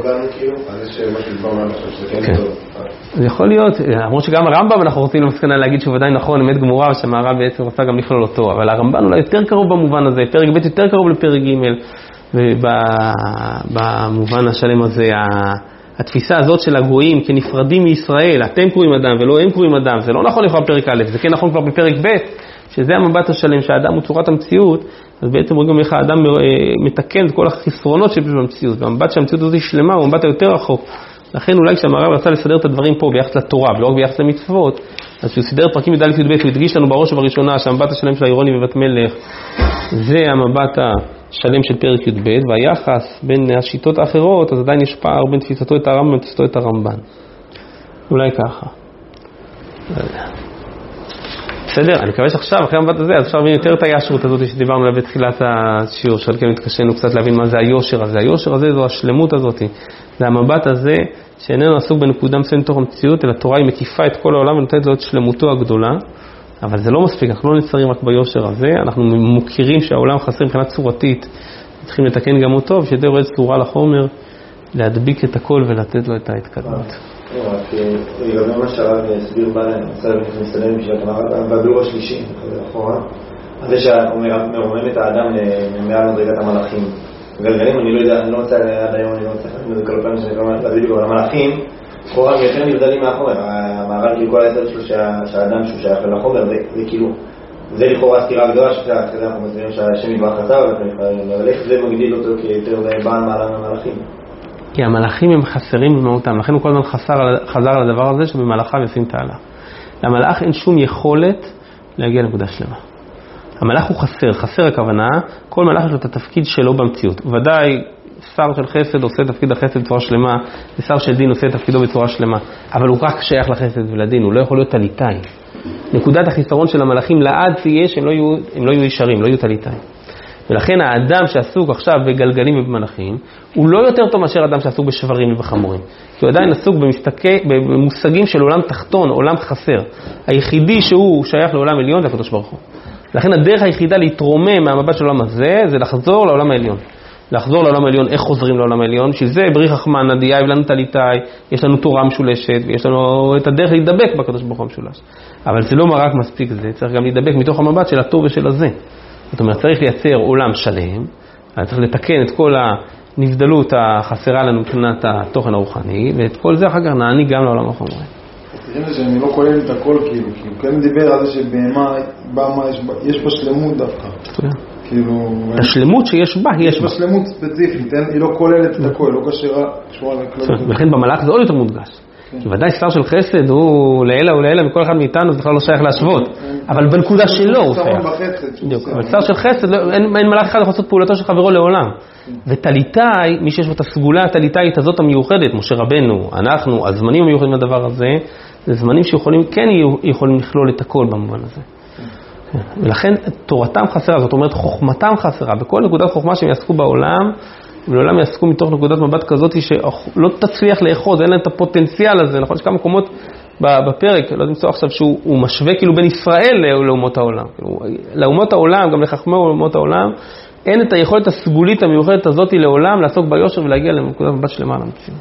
זה יכול להיות, למרות שגם הרמב"ם אנחנו רוצים למסקנה להגיד שהוא ודאי נכון, אמת גמורה, ושהמהר"ל בעצם רוצה גם לכלול אותו, אבל הרמב"ן אולי יותר קרוב במובן הזה, פרק ב' יותר קרוב לפרק ג', ובמובן השלם הזה, התפיסה הזאת של הגויים כנפרדים מישראל, אתם קוראים אדם ולא הם קוראים אדם, זה לא נכון כבר בפרק א', זה כן נכון כבר בפרק ב', שזה המבט השלם שהאדם הוא צורת המציאות, אז בעצם רואים איך האדם מתקן את כל החסרונות שיש במציאות, והמבט שהמציאות הזאת היא שלמה הוא המבט היותר רחוק. לכן אולי כשהמהר"ל רצה לסדר את הדברים פה ביחס לתורה, ולא רק ביחס למצוות, אז כשהוא סידר פרקים י"א י"ב, הוא הדגיש לנו בראש ובראשונה שהמבט השלם של האירוני ובת מלך, זה המבט השלם של פרק י"ב, והיחס בין השיטות האחרות, אז עדיין יש פער בין תפיסתו את הרמב"ם ותפיסתו את הרמב"ן. אולי ככה. בסדר, אני מקווה שעכשיו, אחרי המבט הזה, אז אפשר להבין יותר את הישרות הזאת שדיברנו עליה בתחילת השיעור, שחלקנו התקשינו קצת להבין מה זה היושר הזה. היושר הזה זו השלמות הזאת, זה המבט הזה שאיננו עסוק בנקודה מסוימת מתוך המציאות, אלא התורה היא מקיפה את כל העולם ונותנת לו את שלמותו הגדולה, אבל זה לא מספיק, אנחנו לא נצטרים רק ביושר הזה, אנחנו מוכירים שהעולם חסר מבחינה צורתית, צריכים לתקן גם אותו, ושזה יורד צורה לחומר, להדביק את הכל ולתת לו את ההתקדמות. רק לגבי מה שהרב הסביר בנצל ומסתדם בשביל בביאור השלישי, אחורה, זה שהוא מרומם את האדם מעל מדרגת המלאכים. גלגלים, אני לא יודע, אני לא רוצה עד היום, אני לא רוצה להגיד את זה כל פעם שאני לא להביא לי, אבל המלאכים, חורם יותר נבדלים מהחומר. המערל כאילו כל היסוד שלו שהאדם שהוא שייך לחומר, זה כאילו, זה לכאורה סתירה גדולה שאתה, כזה אנחנו מסבירים שהשם יתברך חסר, אבל איך זה מגדיל אותו כיותר בעל מעלה מהמלאכים? כי המלאכים הם חסרים במהותם, לכן הוא כל הזמן חזר, חזר על הדבר הזה שבמלאכיו ישים תעלה. למלאך אין שום יכולת להגיע לנקודה שלמה. המלאך הוא חסר, חסר הכוונה, כל מלאך יש לו את התפקיד שלו במציאות. ודאי, שר של חסד עושה תפקיד החסד בצורה שלמה, ושר של דין עושה תפקידו בצורה שלמה, אבל הוא רק שייך לחסד ולדין, הוא לא יכול להיות תליטאי. נקודת החיסרון של המלאכים לעד תהיה שהם לא יהיו, הם לא יהיו ישרים, לא יהיו תליטאי. ולכן האדם שעסוק עכשיו בגלגלים ובמלאכים, הוא לא יותר טוב מאשר אדם שעסוק בשברים ובחמורים. כי הוא עדיין עסוק במסתקי, במושגים של עולם תחתון, עולם חסר. היחידי שהוא שייך לעולם עליון זה הקדוש ברוך הוא. לכן הדרך היחידה להתרומם מהמבט של העולם הזה, זה לחזור לעולם העליון. לחזור לעולם העליון, איך חוזרים לעולם העליון? שזה ברי חכמן, נדייה, ולנו תליטאי, יש לנו תורה משולשת, ויש לנו את הדרך להידבק בקדוש ברוך הוא המשולש. אבל זה לא רק מספיק זה, צריך גם להידבק מתוך המבט של הטוב ושל הזה. זאת אומרת, צריך לייצר עולם שלם, צריך לתקן את כל הנבדלות החסרה לנו מבחינת התוכן הרוחני, ואת כל זה אחר כך נעניק גם לעולם החומרי. תראינו שאני לא כולל את הכל כאילו, כאילו, כן דיבר על זה שבהמה, בהמה יש בה שלמות דווקא. כאילו... השלמות שיש בה, יש בה. יש בה שלמות ספציפית, היא לא כוללת את הכל, לא קשורה לכלום. ולכן במלאך זה עוד יותר מודגש. כי ודאי שר של חסד הוא לעילה ולעילה מכל אחד מאיתנו, זה בכלל לא שייך להשוות. אבל בנקודה שלו הוא שייך. אבל שר של חסד, אין מלאך אחד יכול לעשות פעולתו של חברו לעולם. ותליטאי, מי שיש בו את הסגולה התליטאית הזאת המיוחדת, משה רבנו, אנחנו, הזמנים המיוחדים לדבר הזה, זה זמנים שיכולים, כן יכולים לכלול את הכל במובן הזה. ולכן תורתם חסרה, זאת אומרת חוכמתם חסרה. בכל נקודת חוכמה שהם יעסקו בעולם, ולעולם יעסקו מתוך נקודת מבט כזאת שלא תצליח לאחוז, אין להם את הפוטנציאל הזה. נכון, יש כמה מקומות בפרק, לא נמצא עכשיו שהוא משווה כאילו בין ישראל לאומות העולם. לאומות העולם, גם לחכמי לאומות העולם, אין את היכולת הסגולית המיוחדת הזאת לעולם לעסוק ביושר ולהגיע לנקודת מבט שלמה על המציאות.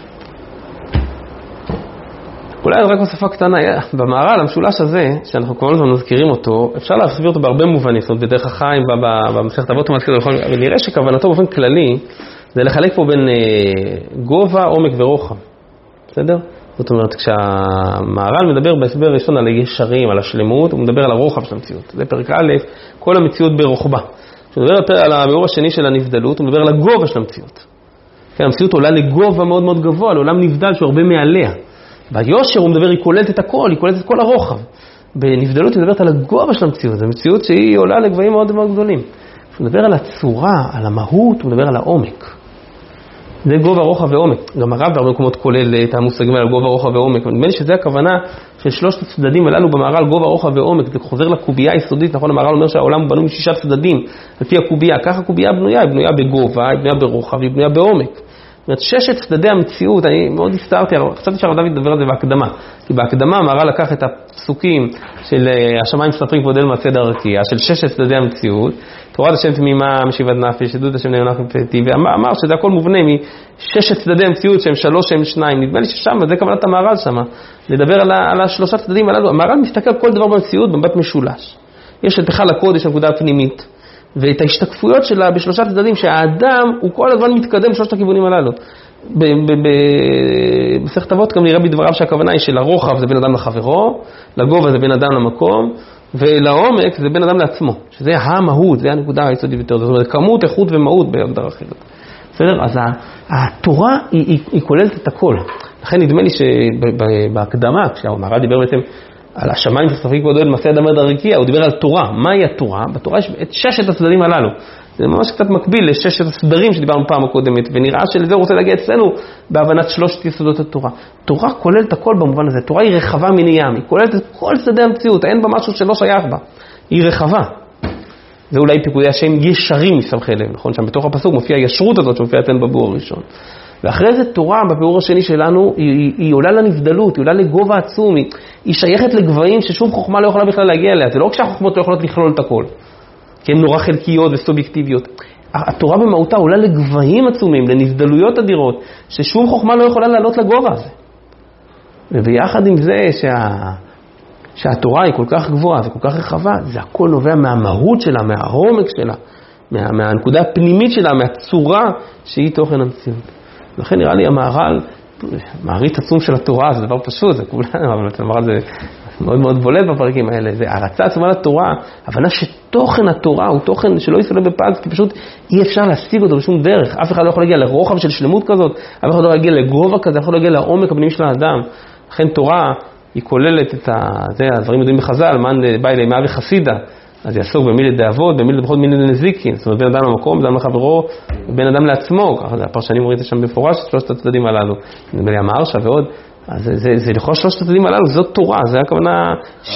אולי רק בסופה קטנה, במהר"ל, המשולש הזה, שאנחנו כל הזמן מזכירים אותו, אפשר להסביר אותו בהרבה מובנים, זאת אומרת, בדרך החיים, במסכת אבות ומזכיר, ונראה שכוונתו באופן כללי, זה לחלק פה בין גובה, עומק ורוחב. בסדר? זאת אומרת, כשהמהר"ל מדבר בהסבר ראשון על הישרים, על השלמות, הוא מדבר על הרוחב של המציאות. זה פרק א', כל המציאות ברוחבה. כשהוא מדבר על הביאור השני של הנבדלות, הוא מדבר על הגובה של המציאות. כן, המציאות עולה לגובה מאוד מאוד גבוה, לעולם נבדל שהוא הרבה מעליה. ביושר הוא מדבר, היא כוללת את הכל, היא כוללת את כל הרוחב. בנבדלות היא מדברת על הגובה של המציאות, זו מציאות שהיא עולה לגבהים מאוד מאוד גדולים. הוא מדבר על הצורה, על המהות, הוא מדבר על העומק. זה גובה, רוחב ועומק. גם הרב בהרבה מקומות כולל את המושגים על גובה, רוחב ועומק. נדמה לי שזה הכוונה של שלושת הצדדים הללו במהר"ל, גובה, רוחב ועומק. זה חוזר לקובייה היסודית, נכון? המהר"ל אומר שהעולם בנוי משישה צדדים, על פי הקובייה. ככה הקובייה בנויה, היא בנויה בגובה, היא בנויה ברוחב, היא בנויה בעומק. זאת אומרת, ששת צדדי המציאות, אני מאוד הסתרתי, חשבתי שהרב דוד ידבר על זה בהקדמה. כי בהקדמה המהר"ל לקח את הפסוקים של השמיים מספרים כבוד אל מעשה דרכיה, של ששת צדדי המציאות, תורת השם תמימה, משיבת נפש, עדות השם נאמנה מפתי, ואמר שזה הכל מובנה מששת צדדי המציאות שהם שלוש, שהם שניים. נדמה לי ששם, וזה כוונת המהר"ל שם, לדבר על, על השלושה צדדים הללו. המהר"ל מסתכל כל דבר במציאות במבט משולש. יש את אחד לקודש, הנקודה הפנימית, ואת ההשתקפויות שלה בשלושה צדדים, שהאדם הוא כל הזמן מתקדם בשלושת הכיוונים הללו. במסכת אבות גם נראה בדבריו שהכוונה היא שלרוחב זה בין אדם לחברו, לגובה זה בין אדם למקום, ולעומק זה בין אדם לעצמו, שזה המהות, זה הנקודה היסודית ביותר, זאת אומרת כמות, איכות ומהות בהגדרה אחרת. בסדר? אז התורה היא, היא, היא כוללת את הכל. לכן נדמה לי שבהקדמה, כשהמהר"ל דיבר בעצם על השמיים וספק כבודו אל מעשה אדם עד הרקיע, הוא דיבר על תורה. מהי התורה? בתורה יש את ששת הצדדים הללו. זה ממש קצת מקביל לששת הסדרים שדיברנו פעם הקודמת, ונראה שלזה הוא רוצה להגיע אצלנו בהבנת שלושת יסודות התורה. תורה כוללת הכל במובן הזה. תורה היא רחבה מני ים, היא כוללת את כל צדדי המציאות, אין בה משהו שלא שייך בה. היא רחבה. זה אולי פיקודי השם ישרים מסמכי לב, נכון? שם בתוך הפסוק מופיעה הישרות הזאת שמופיעה אצלנו בביאור הראשון. ואחרי זה תורה בביאור השני שלנו, היא, היא, היא עולה לנבדלות, היא עולה לגובה עצום, היא, היא שייכת לגבהים ששום חוכמה לא יכולה בכלל להגיע אליה. זה לא כשהחוכמות לא יכולות לכלול את הכל, כי הן נורא חלקיות וסובייקטיביות. התורה במהותה עולה לגבהים עצומים, לנבדלויות אדירות, ששום חוכמה לא יכולה לעלות לגובה הזה. וביחד עם זה שה... שהתורה היא כל כך גבוהה וכל כך רחבה, זה הכל נובע מהמהות שלה, מהעומק שלה, מה, מהנקודה הפנימית שלה, מהצורה שהיא תוכן המציאות. לכן נראה לי המהר"ל, מעריץ עצום של התורה, זה דבר פשוט, זה כולנו, אבל המהר"ל זה מאוד מאוד בולט בפרקים האלה, זה הרצה עצומה לתורה, הבנה שתוכן התורה הוא תוכן שלא יסולא בפז, כי פשוט אי אפשר להשיג אותו בשום דרך, אף אחד לא יכול להגיע לרוחב של שלמות כזאת, אף אחד לא יכול להגיע לגובה כזה, אף אחד לא להגיע לעומק הפנימי של האדם. לכן תורה היא כוללת את ה... זה, הדברים יודעים בחז"ל, מן בא אלי מאה וחסידה, אז יעסוק במילי דאבות, במילי דבחות מילי נזיקין, זאת אומרת בין אדם למקום, בין אדם לחברו, בין אדם לעצמו, ככה הפרשנים רואים את זה שם במפורש, שלושת הצדדים הללו, נדמה לי המהרש"א ועוד, אז זה, זה, זה לכל שלושת הצדדים הללו, זאת תורה, זה הכוונה...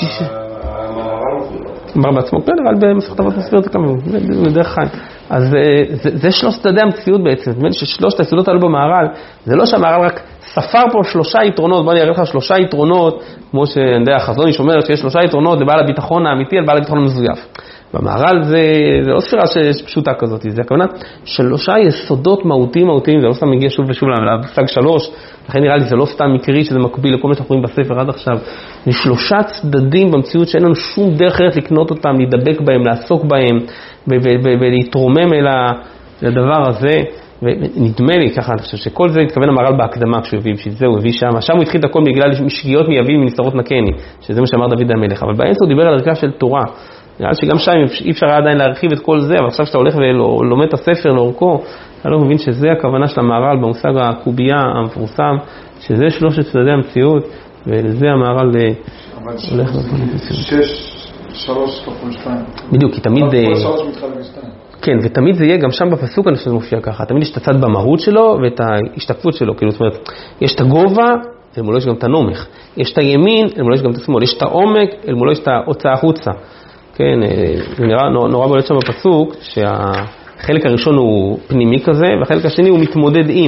אמר בעצמו, כן, אבל במסכת אבות מסביר את זה כמה, זה דרך חיים. אז זה, זה שלושת צדדי המציאות בעצם, נדמה לי ששלושת היסודות האלו במהר"ל, זה לא שהמהר"ל רק ספר פה שלושה יתרונות, בוא אני אראה לך שלושה יתרונות, כמו שאני יודע, החזון איש אומר שיש שלושה יתרונות לבעל הביטחון האמיתי על בעל הביטחון המזויף. במהר"ל זה, זה לא ספירה פשוטה כזאת, זה הכוונה שלושה יסודות מהותיים מהותיים, זה לא סתם מגיע שוב ושוב למושג שלוש, לכן נראה לי זה לא סתם מקרי שזה מקביל לכל מה שאנחנו רואים בספר עד עכשיו. זה שלושה צדדים במציאות שאין לנו שום דרך אחרת לקנות אותם, להידבק בהם, לעסוק בהם ולהתרומם אל הדבר הזה. ונדמה לי ככה, אני חושב שכל זה התכוון המהר"ל בהקדמה כשהוא הביא בשביל זה, הוא הביא שם, שם הוא התחיל את הכל בגלל משגיאות מייבים מנסתרות נקני, שזה מה שאמר דוד המלך, אבל באמצע הוא דיבר על ערכה של תורה, נראה שגם שם אי אפשר היה עדיין להרחיב את כל זה, אבל עכשיו שאתה הולך ולומד את הספר לאורכו, אתה לא מבין שזה הכוונה של המהר"ל במושג הקובייה המפורסם, שזה שלושת צדדי המציאות, ולזה המהר"ל הולך לפעמים. שש, שלוש כפול שתיים. בדיוק, כי תמיד... כל שלוש מתחלק בשתיים. כן, ותמיד זה יהיה גם שם בפסוק, אני חושב שזה מופיע ככה, תמיד יש את הצד במהות שלו ואת ההשתקפות שלו, כאילו זאת אומרת, יש את הגובה, אל מולו יש גם את הנומך, יש את הימין, אל מולו יש גם את השמאל, יש את העומק, אל מולו יש את ההוצאה החוצה. כן, זה נראה נורא בולט שם בפסוק, שהחלק הראשון הוא פנימי כזה, והחלק השני הוא מתמודד עם.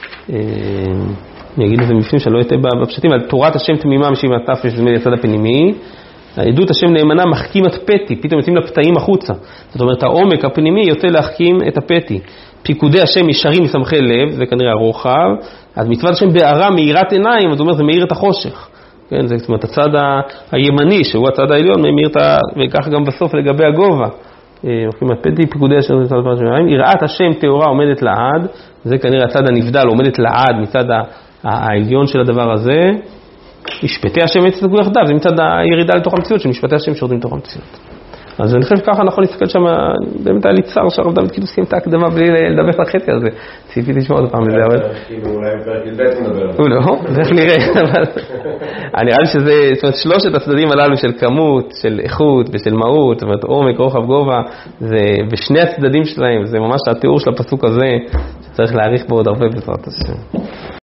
אני אגיד לזה מפנים שאני לא אתן בפשטים, על תורת השם תמימה משיב מהטף, שזה מהצד הפנימי, העדות השם נאמנה מחכים את פתי, פתאום יוצאים לפתאים החוצה. זאת אומרת, העומק הפנימי יוצא להחכים את הפתי. פיקודי השם ישרים מסמכי לב, זה כנראה הרוחב, אז מצוות השם בערה מאירת עיניים, זאת אומרת, זה מאיר את החושך. כן, זה, זאת אומרת, הצד הימני, שהוא הצד העליון, מאיר את ה... וכך גם בסוף לגבי הגובה. מחכים את פתי, פיקודי השם מצד השם, יראת השם תאורה עומדת לעד, זה כנראה הצד הנבדל עומדת לעד מצד העליון של הדבר הזה. משפטי השם יצדקו יחדיו, זה מצד הירידה לתוך המציאות של משפטי השם שיורדים לתוך המציאות. אז אני חושב שככה נכון להסתכל שם, באמת היה לי צער שהרב דוד כאילו סיים את ההקדמה בלי לדבר את החצי הזה. ציפי תשמע עוד פעם לזה, אבל... אולי בפרק י"ב נדבר. הוא לא, זה איך נראה, אבל... אני רואה שזה, זאת אומרת, שלושת הצדדים הללו של כמות, של איכות ושל מהות, זאת אומרת, עומק, רוחב, גובה, זה בשני הצדדים שלהם, זה ממש התיאור של הפסוק הזה, שצריך להעריך בו עוד הרבה בעזרת השם.